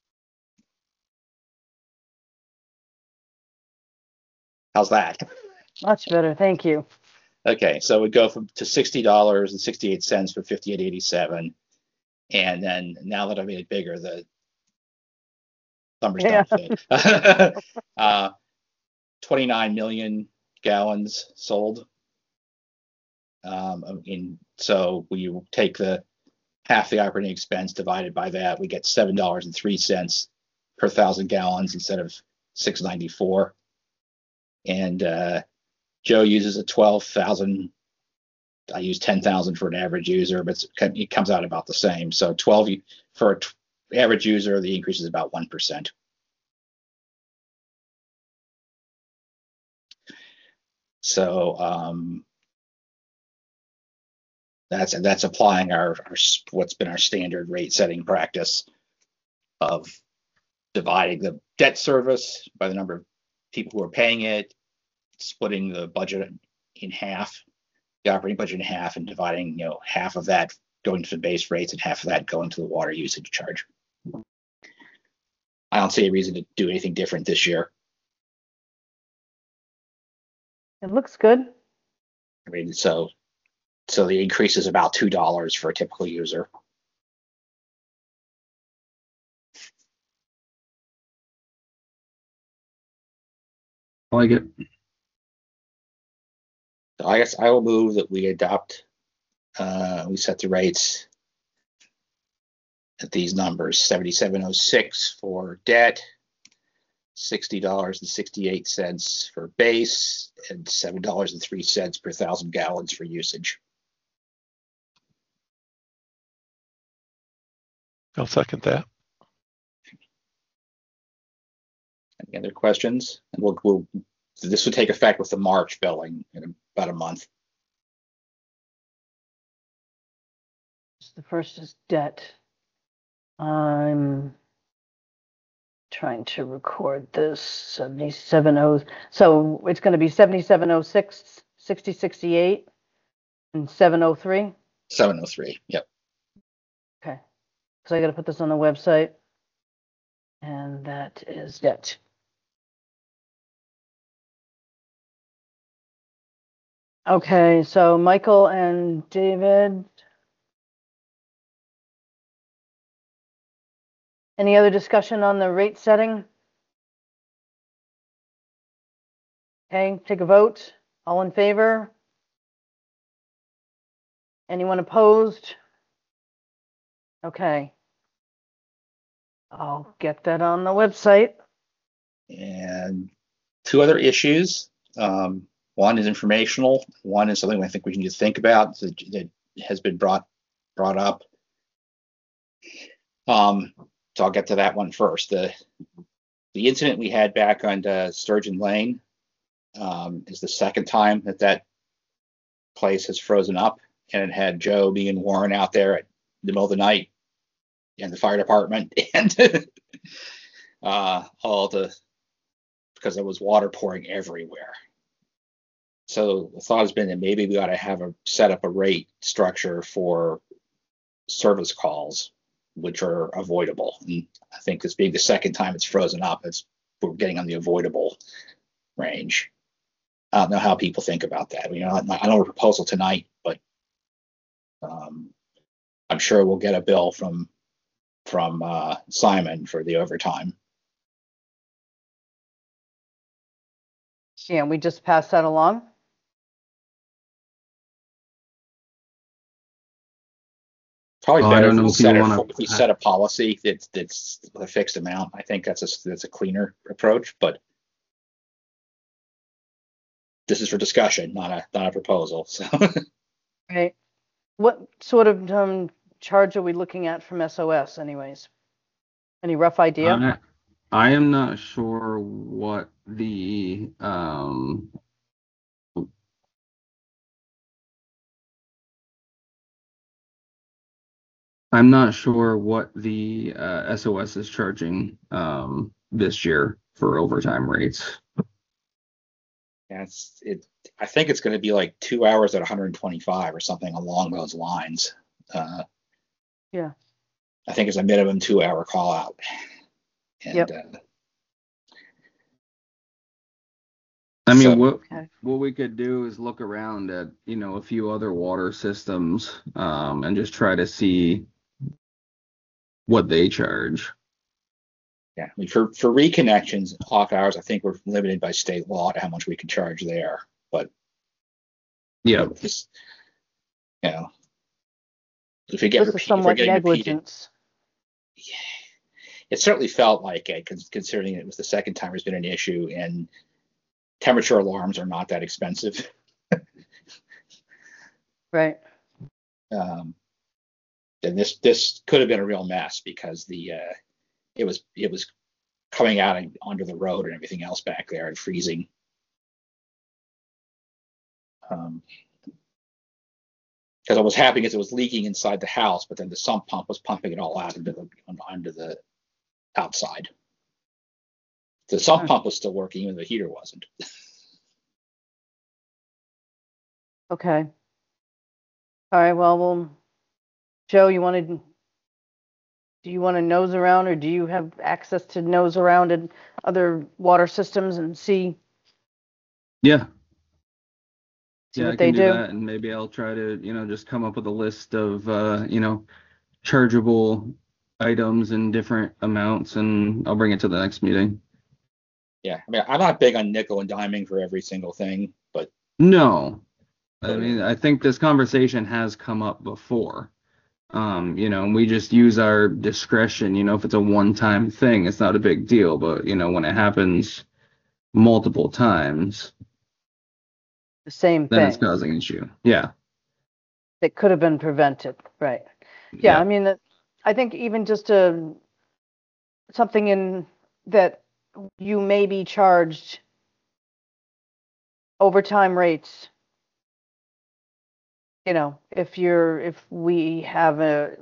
How's that? Much better, thank you. Okay, so we go from to sixty dollars and sixty-eight cents for fifty-eight eighty-seven, and then now that I made it bigger, the numbers don't fit. uh, twenty-nine million gallons sold. Um, in so we take the half the operating expense divided by that, we get seven dollars and three cents per thousand gallons instead of six ninety-four. And uh, Joe uses a twelve thousand. I use ten thousand for an average user, but it comes out about the same. So twelve for an t- average user, the increase is about one percent. So um, that's that's applying our, our what's been our standard rate setting practice of dividing the debt service by the number of people who are paying it, splitting the budget in half, the operating budget in half, and dividing, you know, half of that going to the base rates and half of that going to the water usage charge. I don't see a reason to do anything different this year. It looks good. I mean, so so the increase is about two dollars for a typical user. I like it. So I guess I will move that we adopt, uh, we set the rates at these numbers: seventy-seven oh six for debt, sixty dollars and sixty-eight cents for base, and seven dollars and three cents per thousand gallons for usage. I'll second that. Any other questions? And we'll, we'll this would take effect with the March billing in about a month. The first is debt. I'm trying to record this seventy-seven oh. So it's going to be seventy-seven oh six, sixty sixty-eight, and seven oh three. seven oh three. Yep. Okay. So I got to put this on the website. And that is debt. Okay, so Michael and David. Any other discussion on the rate setting? Okay, take a vote. All in favor? Anyone opposed? Okay. I'll get that on the website. And two other issues. Um, one is informational. One is something I think we need to think about that, that has been brought brought up. Um, so I'll get to that one first. The the incident we had back on uh, Sturgeon Lane um, is the second time that that place has frozen up and it had Joe being worn out there at the middle of the night in the fire department and uh, all the, because there was water pouring everywhere. So the thought has been that maybe we ought to have a set up a rate structure for service calls, which are avoidable. And I think this being the second time it's frozen up, it's we're getting on the avoidable range. I don't know how people think about that. You know, I don't have a proposal tonight, but um, I'm sure we'll get a bill from from uh, Simon for the overtime. Yeah, we just pass that along. Probably Oh, I better don't if know we if you set a wanna- if we set a policy that's that's a fixed amount. I think that's a that's a cleaner approach, but this is for discussion, not a not a proposal. So Right. What sort of um, charge are we looking at from S O S anyways? Any rough idea? I, I am not sure what the um I'm not sure what the uh, S O S is charging um this year for overtime rates. yeah, it's it. I think it's going to be like two hours at one hundred twenty-five or something along those lines. Uh, Yeah. I think it's a minimum two hour call out. And Yep. uh, I mean, So- what Okay. what we could do is look around at, you know, a few other water systems um and just try to see what they charge. yeah, I mean, for for reconnections off hours, I think we're limited by state law to how much we can charge there. But Yeah. just, you know, if we get This is repeat, if we're somewhat getting repeated, negligence. it certainly felt like it, cons- considering it was the second time there's been an issue, and temperature alarms are not that expensive. Right. Um, and this this could have been a real mess because the uh, it was it was coming out and onto the road and everything else back there and freezing. Um, because what was happening is it was leaking inside the house, but then the sump pump was pumping it all out into the onto the outside. The sump Hmm. pump was still working, even though the heater wasn't. Okay. All right. Well, we'll. Joe, you wanted? Do you want to nose around, or do you have access to nose around in other water systems and see Yeah. see Yeah, what I they can do do? that, and maybe I'll try to, you know, just come up with a list of, uh, you know, chargeable items in different amounts, and I'll bring it to the next meeting. Yeah, I mean, I'm not big on nickel and diming for every single thing, but No, I Okay. mean, I think this conversation has come up before. Um, you know, and we just use our discretion. You know, if it's a one-time thing, it's not a big deal. But, you know, when it happens multiple times, The same then it's thing causing an issue. Yeah. that could have been prevented. Right. Yeah. I mean, that. I think even just a something in that you may be charged overtime rates. You know, if you're if we have a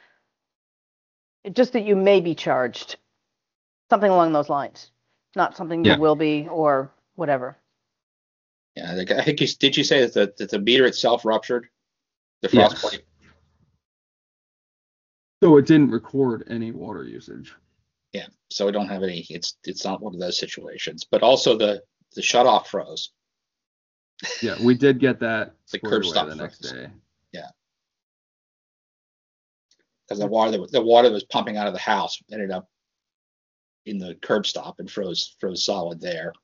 just that you may be charged something along those lines, not something Yeah. you will be or whatever. yeah, I think, I think you did you say that the, that the meter itself ruptured? The Yes. frost plate? So it didn't record any water usage. Yeah, so we don't have any. It's it's not one of those situations. But also the the shut off froze. Yeah, we did get that The squared curb away stop the next froze. day. Because the water that the water that was pumping out of the house ended up in the curb stop and froze froze solid there.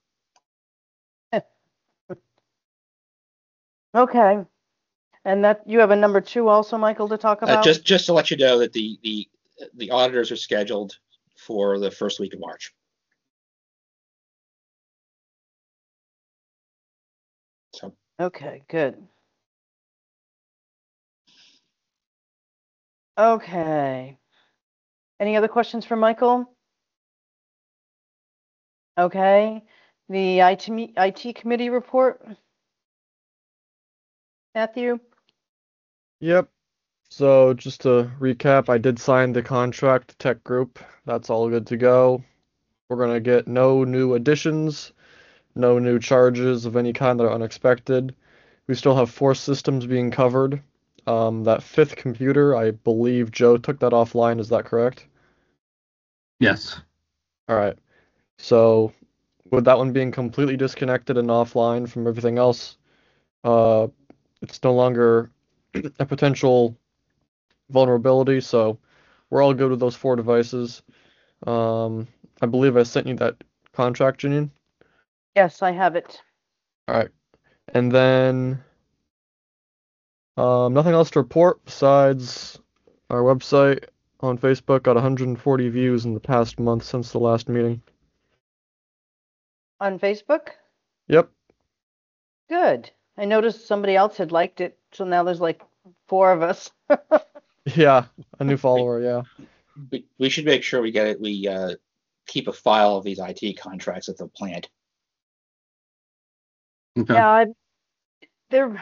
Okay. And that you have a number two also, Michael, to talk Uh, about? just just to let you know that the the the auditors are scheduled for the first week of March. So Okay, good. Okay. Any other questions for Michael? Okay. The I T, me- I T committee report? Matthew? Yep. So just to recap, I did sign the contract with Tech Group. That's all good to go. We're gonna get no new additions, no new charges of any kind that are unexpected. We still have four systems being covered. Um, that fifth computer, I believe Joe took that offline. Is that correct? Yes. All right. So with that one being completely disconnected and offline from everything else, uh, it's no longer a potential vulnerability. So we're all good with those four devices. Um, I believe I sent you that contract, Janine. Yes, I have it. All right. And then um, nothing else to report besides our website on Facebook got one hundred forty views in the past month since the last meeting. On Facebook? Yep. Good. I noticed somebody else had liked it, so now there's like four of us. Yeah, a new follower, yeah. We, we should make sure we get it. We uh, keep a file of these I T contracts at the plant. Okay. Yeah, I, they're,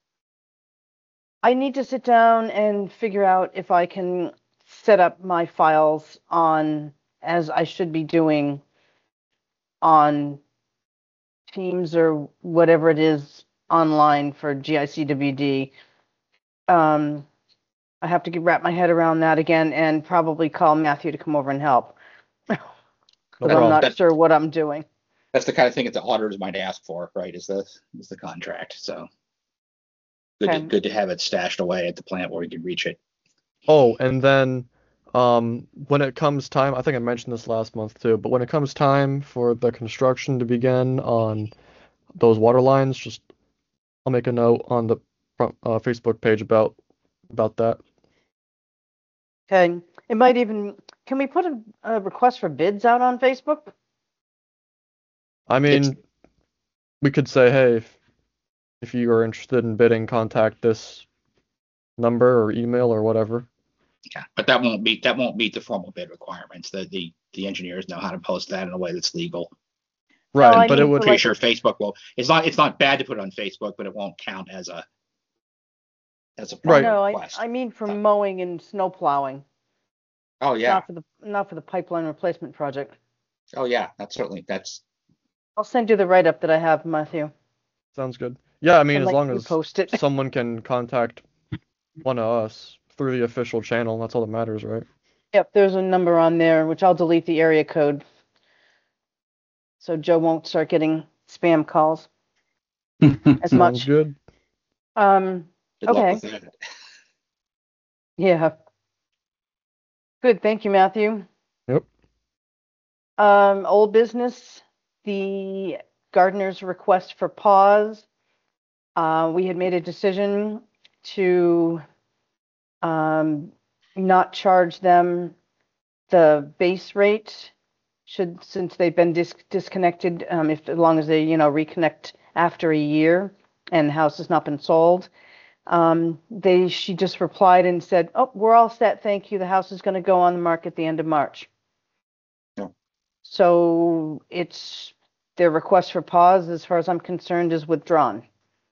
I need to sit down and figure out if I can set up my files on, as I should be doing, on Teams or whatever it is online for G I C W D. Um, I have to get, wrap my head around that again and probably call Matthew to come over and help. No Because I'm problem. not That- sure what I'm doing. That's the kind of thing that the auditors might ask for, right? Is the is the contract. So good, to, Okay. good to have it stashed away at the plant where we can reach it. Oh, and then um, when it comes time, I think I mentioned this last month too, but when it comes time for the construction to begin on those water lines, just I'll make a note on the front, uh, Facebook page about about that. Okay. It might even, can we put a, a request for bids out on Facebook? I mean, we could say, hey, if, if you are interested in bidding, contact this number or email or whatever. Yeah, but that won't meet that won't meet the formal bid requirements. The the the engineers know how to post that in a way that's legal. Right, I but mean it for would Pretty like- sure Facebook will. It's not it's not bad to put it on Facebook, but it won't count as a as a Right. formal No, I, request. I mean for mowing and snow plowing, Oh yeah, not for the, not for the pipeline replacement project. oh yeah. That's certainly that's I'll send you the write-up that I have, Matthew. sounds good. Yeah, I mean, and as let long you as post it. someone can contact one of us through the official channel, that's all that matters, right? Yep, there's a number on there, which I'll delete the area code. So Joe won't start getting spam calls as Sounds much. good. Um, good luck okay. with that. Yeah. Good, thank you, Matthew. Yep. Um, old business, the gardener's request for pause. Uh, we had made a decision to um, not charge them the base rate should, since they've been dis- disconnected, um, if, as long as they, you know, reconnect after a year and the house has not been sold. Um, they, she just replied and said, oh, we're all set, thank you. The house is going to go on the market at the end of March. Yeah. So it's, their request for pause, as far as I'm concerned, is withdrawn.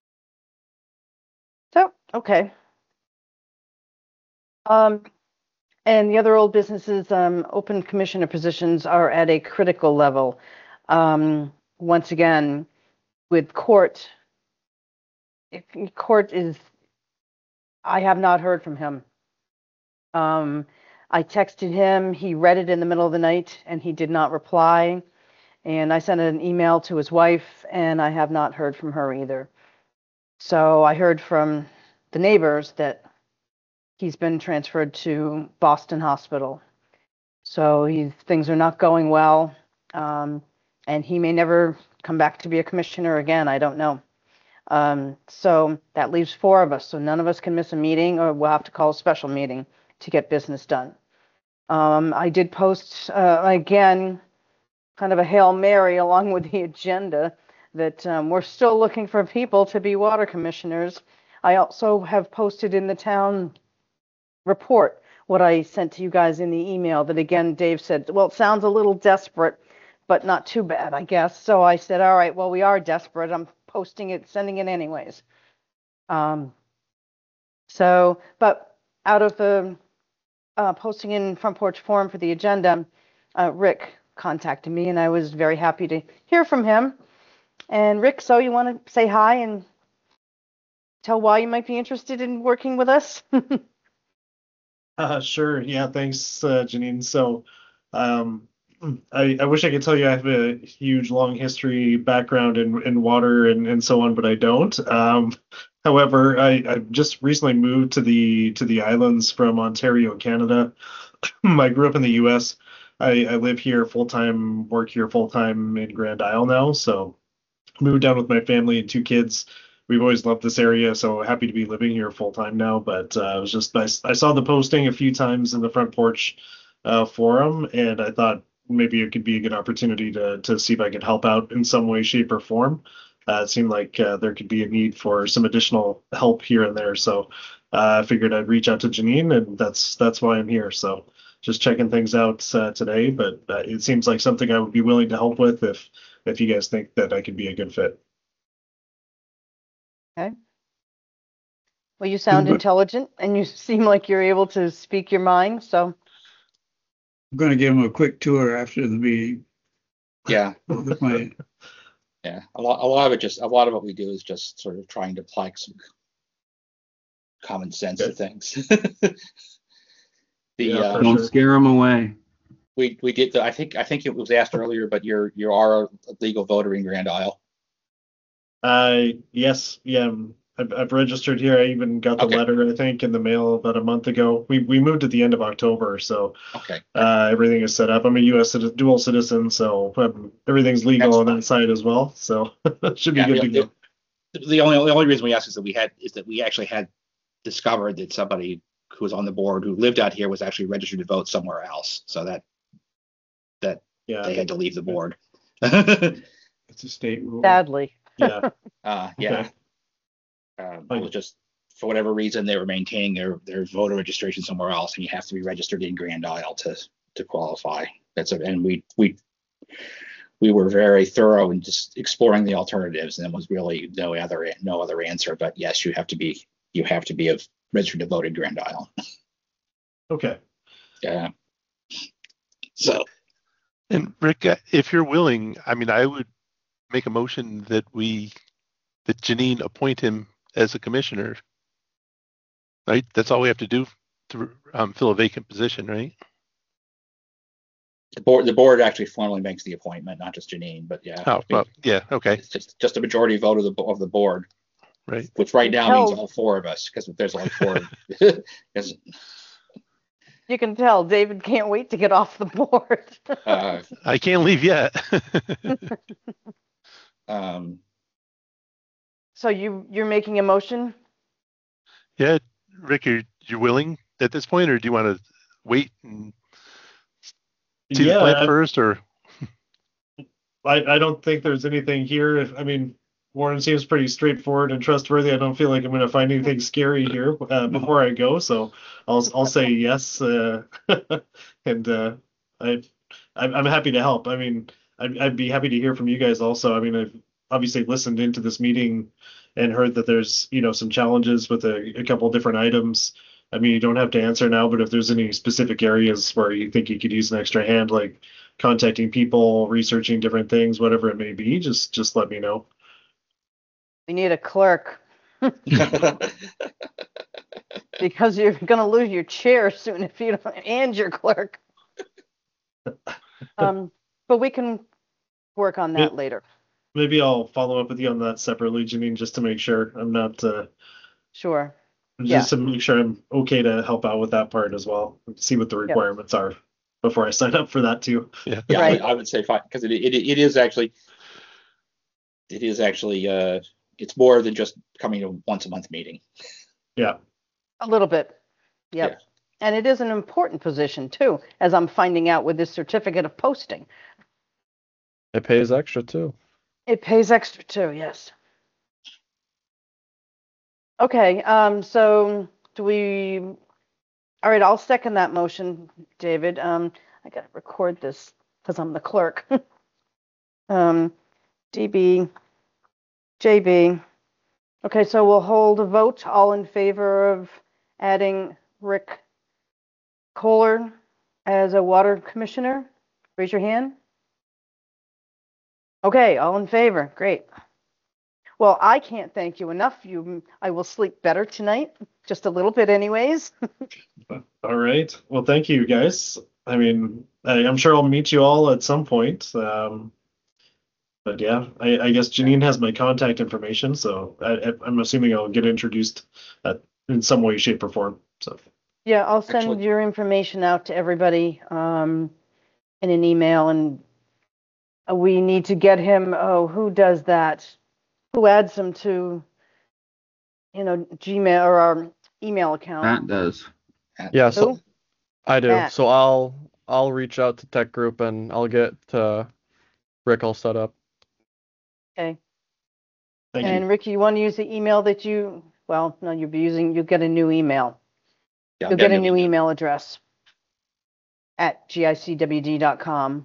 So, okay. Um, and the other old businesses, um, open commissioner positions are at a critical level. Um, once again, with court, if court is, I have not heard from him. Um, I texted him, he read it in the middle of the night and he did not reply. And I sent an email to his wife and I have not heard from her either. So I heard from the neighbors that he's been transferred to Boston Hospital. So he, things are not going well. Um, and he may never come back to be a commissioner again. I don't know. Um, so that leaves four of us. So none of us can miss a meeting, or we'll have to call a special meeting to get business done. Um, I did post, uh, again, kind of a Hail Mary along with the agenda that um, we're still looking for people to be water commissioners. I also have posted in the town report what I sent to you guys in the email that, again, Dave said, well, it sounds a little desperate, but not too bad, I guess. So I said, all right, well, we are desperate. I'm posting it, sending it anyways. Um, So, but out of the uh, posting in Front Porch Forum for the agenda, uh, Rick contacted me, and I was very happy to hear from him. And Rick, so you want to say hi and tell why you might be interested in working with us? Uh, sure. Yeah, thanks, uh, Janine. So, um, I, I wish I could tell you I have a huge, long history background in, in water and, and so on, but I don't. Um, however, I, I just recently moved to the to the islands from Ontario, Canada. I grew up in the U S. I, I live here full time, work here full time in Grand Isle now. So moved down with my family and two kids. We've always loved this area, so happy to be living here full time now. But uh, I was just I, I saw the posting a few times in the Front Porch uh, forum, and I thought maybe it could be a good opportunity to to see if I could help out in some way, shape, or form. Uh, it seemed like uh, there could be a need for some additional help here and there, so uh, I figured I'd reach out to Janine, and that's that's why I'm here. So just checking things out uh, today, but uh, it seems like something I would be willing to help with if if you guys think that I could be a good fit. Okay. Well, you sound But- intelligent and you seem like you're able to speak your mind. So, I'm going to give them a quick tour after the meeting. Yeah, With my, yeah. A lot, a lot of it just, a lot of what we do is just sort of trying to apply some common sense to Okay. things. The Yeah, uh, for Don't sure. scare them away. we we did the, I think I think it was asked earlier, but you're you are a legal voter in Grand Isle. Uh, yes, yeah, um, I've, I've registered here. I even got the Okay. letter, I think, in the mail about a month ago. We we moved at the end of October, so Okay. uh, everything is set up. I'm a U S citi- dual citizen, so um, everything's legal That's on fine. that side as well. So should be Yeah, good the, to go. the, the only the only reason we asked is that we had is that we actually had discovered that somebody who was on the board who lived out here was actually registered to vote somewhere else. So that that Yeah, they had to leave the board. uh, it's a state rule. sadly. yeah, yeah. okay. Um, it was just for whatever reason they were maintaining their their voter registration somewhere else, and you have to be registered in Grand Isle to to qualify. That's a, and we we we were very thorough in just exploring the alternatives, and there was really no other no other answer. But yes, you have to be you have to be a registered to vote in Grand Isle. Okay. Yeah. So And Rick, uh, if you're willing, I mean, I would make a motion that we, that Janine appoint him as a commissioner. Right? That's all we have to do to um, fill a vacant position, right? the board the board actually formally makes the appointment, not just Janine, but yeah, Oh, well, yeah, okay, it's just just a majority vote of the of the board, right. which right now means Held. all four of us because there's only four. 'Cause, You can tell David can't wait to get off the board. uh, I can't leave yet. um, So you you're making a motion? Yeah, Rick, you're, you're willing at this point, or do you want to wait and see the Yeah, plan I, first, or? I I don't think there's anything here. If I mean, Warren seems pretty straightforward and trustworthy. I don't feel like I'm going to find anything scary here uh, before I go, so I'll I'll say yes. Uh, and uh, I I'm I'm happy to help. I mean, I'd, I'd be happy to hear from you guys also. I mean, I've obviously listened into this meeting and heard that there's you know some challenges with a, a couple different items. I mean, you don't have to answer now, but if there's any specific areas where you think you could use an extra hand, like contacting people, researching different things, whatever it may be, just just let me know. We need a clerk because you're going to lose your chair soon if you don't, and your clerk. Um, but we can work on that Yeah. later. Maybe I'll follow up with you on that separately, Janine, just to make sure I'm not uh, Sure. just to make sure I'm okay to help out with that part as well. See what the requirements are before I sign up for that too. Yeah. yeah, I, Right. would, I would say fine because it, it it is actually it is actually uh it's more than just coming to a once a month meeting. Yeah. A little bit. Yep. Yeah. And it is an important position too, as I'm finding out with this certificate of posting. It pays extra too. It pays extra too, yes. Okay, um, so do we, all right, I'll second that motion, David. Um, I gotta record this because I'm the clerk. Um, D B, J B, Okay, so we'll hold a vote. All in favor of adding Rick Kohler as a water commissioner? Raise your hand. Okay, all in favor. Great. Well, I can't thank you enough. You, I will sleep better tonight, just a little bit anyways. All right. Well, thank you guys. I mean, I, I'm sure I'll meet you all at some point. Um, but yeah, I, I guess Janine has my contact information, so I, I- I'm assuming I'll get introduced at, in some way, shape, or form. So Yeah, I'll send Actually- your information out to everybody um, in an email, and uh, we need to get him. Oh, who does that? Who adds him to, you know, Gmail or our email account? That does. Yeah, so Who? I do. Matt. So I'll I'll reach out to Tech Group and I'll get uh, Rick all set up. Okay. thank And you. Ricky, you want to use the email that you? Well, no, you'll be using. You'll get a new email. Yeah, I'll You'll get a new new email. email address at G I C W D dot com.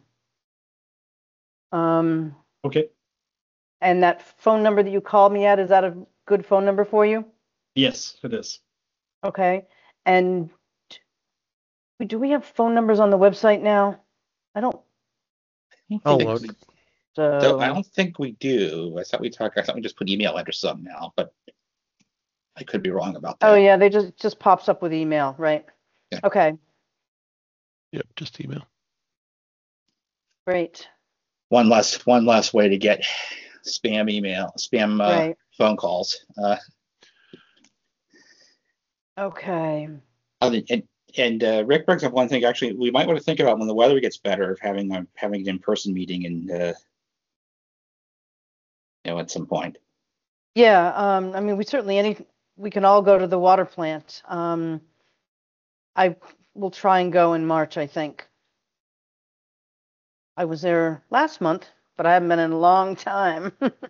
Um, Okay. and that phone number that you called me at, is that a good phone number for you? Yes, it is. Okay. And do we have phone numbers on the website now? I don't, I'll think look. we- so. Don't- I don't think we do. I thought we talked, I thought we just put email addresses up now, but I could be wrong about that. Oh, yeah, they just, just pops up with email, right? Yeah. Okay, Yep, just email. great, One less, one less way to get spam email, spam uh, right, phone calls. Uh, okay. other- and and uh, Rick brings up one thing. Actually, we might want to think about when the weather gets better of having a having an in-person meeting and uh, you know, at some point. Yeah, um, I mean, we certainly, any, we can all go to the water plant. Um, I will try and go in March, I think. I was there last month, but I haven't been in a long time.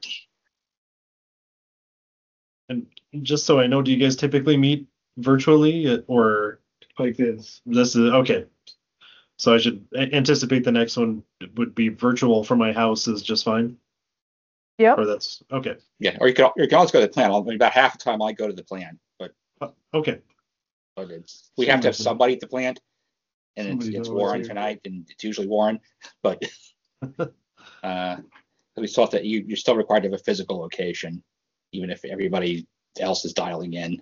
And just so I know, do you guys typically meet virtually uh, or Like this. this is okay? So I should a- anticipate the next one would be virtual from my house is just fine, Yep, or that's okay. Yeah, or you could you can always go to the plan. I mean, about half the time I go to the plan, but Uh, Okay. but it's we have to have somebody at the plant, and it's, Somebody's it's always Warren here. tonight, and it's usually Warren, but uh, we thought that you you're still required to have a physical location, even if everybody else is dialing in.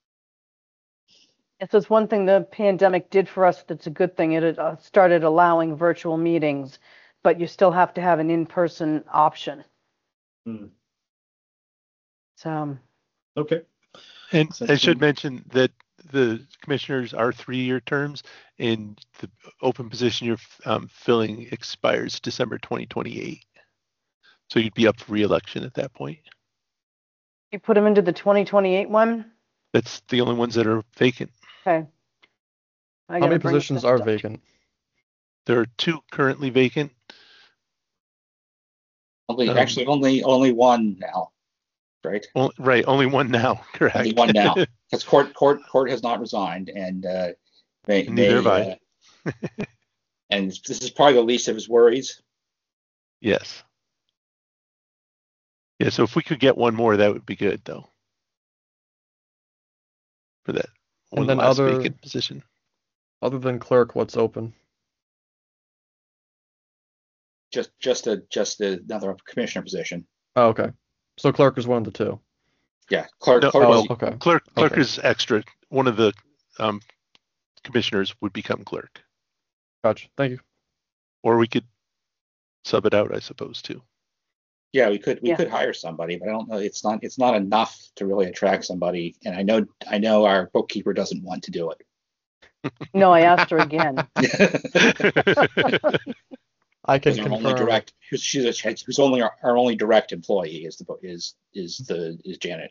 if there's one thing the pandemic did for us that's a good thing, it uh, started allowing virtual meetings, but you still have to have an in-person option. Hmm. So, Okay. And Sounds I should good. mention that the commissioners are three-year terms, and the open position you're um, filling expires December twenty twenty-eight. So you'd be up for re-election at that point. you put them into the twenty twenty-eight one? That's the only ones that are vacant. Okay. I How gotta many bring positions this are up. vacant? There are two currently vacant. Only Um, actually only only one now, right? Only, right, only one now. Correct. Only one now, because court court court has not resigned, and uh, they Neither they have I. uh, and this is probably the least of his worries. Yes. Yeah. So if we could get one more, that would be good, though. For that one And then last other- vacant position. Other than clerk, what's open? Just just a just another commissioner position. Oh, okay. So clerk is one of the two. Yeah, clerk No, clerk. Oh, is- okay. Clerk, clerk Okay. is extra. One of the um, commissioners would become clerk, Gotcha. Thank you. or we could sub it out, I suppose, too. Yeah, we could we Yeah. could hire somebody, but I don't know. It's not it's not enough to really attract somebody. And I know I know our bookkeeper doesn't want to do No, I asked her again. it. I can Who's our only confirm. direct, who's, she's a, who's only our, our only direct employee is the bo- is is the is Janet.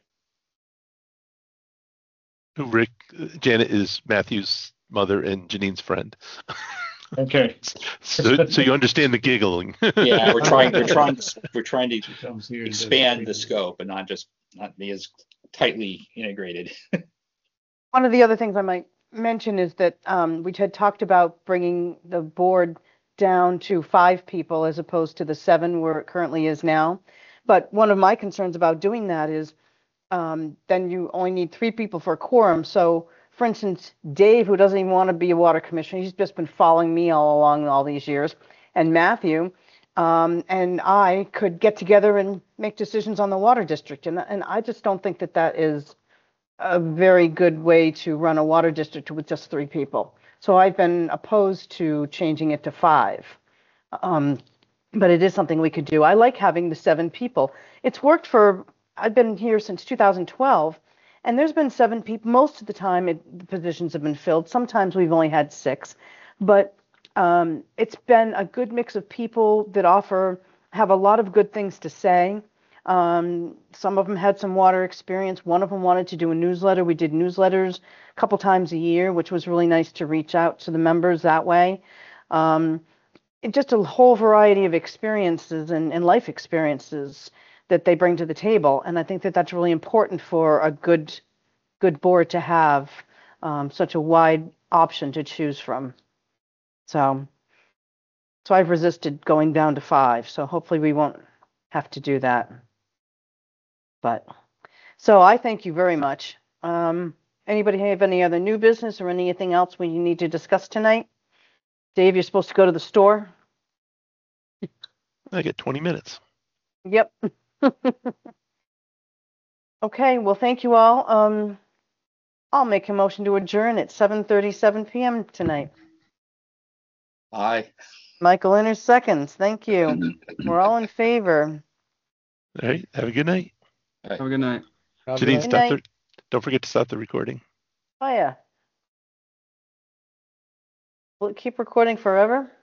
Rick, Janet is Matthew's mother and Janine's friend. Okay. So, so you understand the giggling. Yeah, we're trying we're trying to, we're trying to She comes here and does expand the things. scope and not just not be as tightly integrated. One of the other things I might mention is that um, we had talked about bringing the board down to five people as opposed to the seven where it currently is now. But one of my concerns about doing that is um, then you only need three people for a quorum. So, for instance, Dave, who doesn't even want to be a water commissioner, he's just been following me all along all these years, and Matthew, um, and I could get together and make decisions on the water district. And, and I just don't think that that is a very good way to run a water district with just three people. So I've been opposed to changing it to five. Um, but it is something we could do. I like having the seven people. It's worked for, I've been here since two thousand twelve, and there's been seven people. Most of the time, it, the positions have been filled. Sometimes we've only had six, but um, it's been a good mix of people that offer, have a lot of good things to say. Um, some of them had some water experience. One of them wanted to do a newsletter. We did newsletters a couple times a year, which was really nice to reach out to the members that way. Um, it- just a whole variety of experiences and, and life experiences that they bring to the table. And I think that that's really important for a good, good board to have um, such a wide option to choose from. So, so I've resisted going down to five. So hopefully we won't have to do that. But so I thank you very much. Um, anybody have any other new business or anything else we need to discuss tonight? Dave, you're supposed to go to the store? I get twenty minutes. Yep. Okay, well, thank you all. Um, I'll make a motion to adjourn at seven thirty-seven p m tonight. Aye. Michael Inner seconds. Thank you. We're all in favor. All right. Have a good night. Have a good night. Have a Janine, nice- Good stop night. the, don't forget to stop the recording. Oh, yeah. Will it keep recording forever?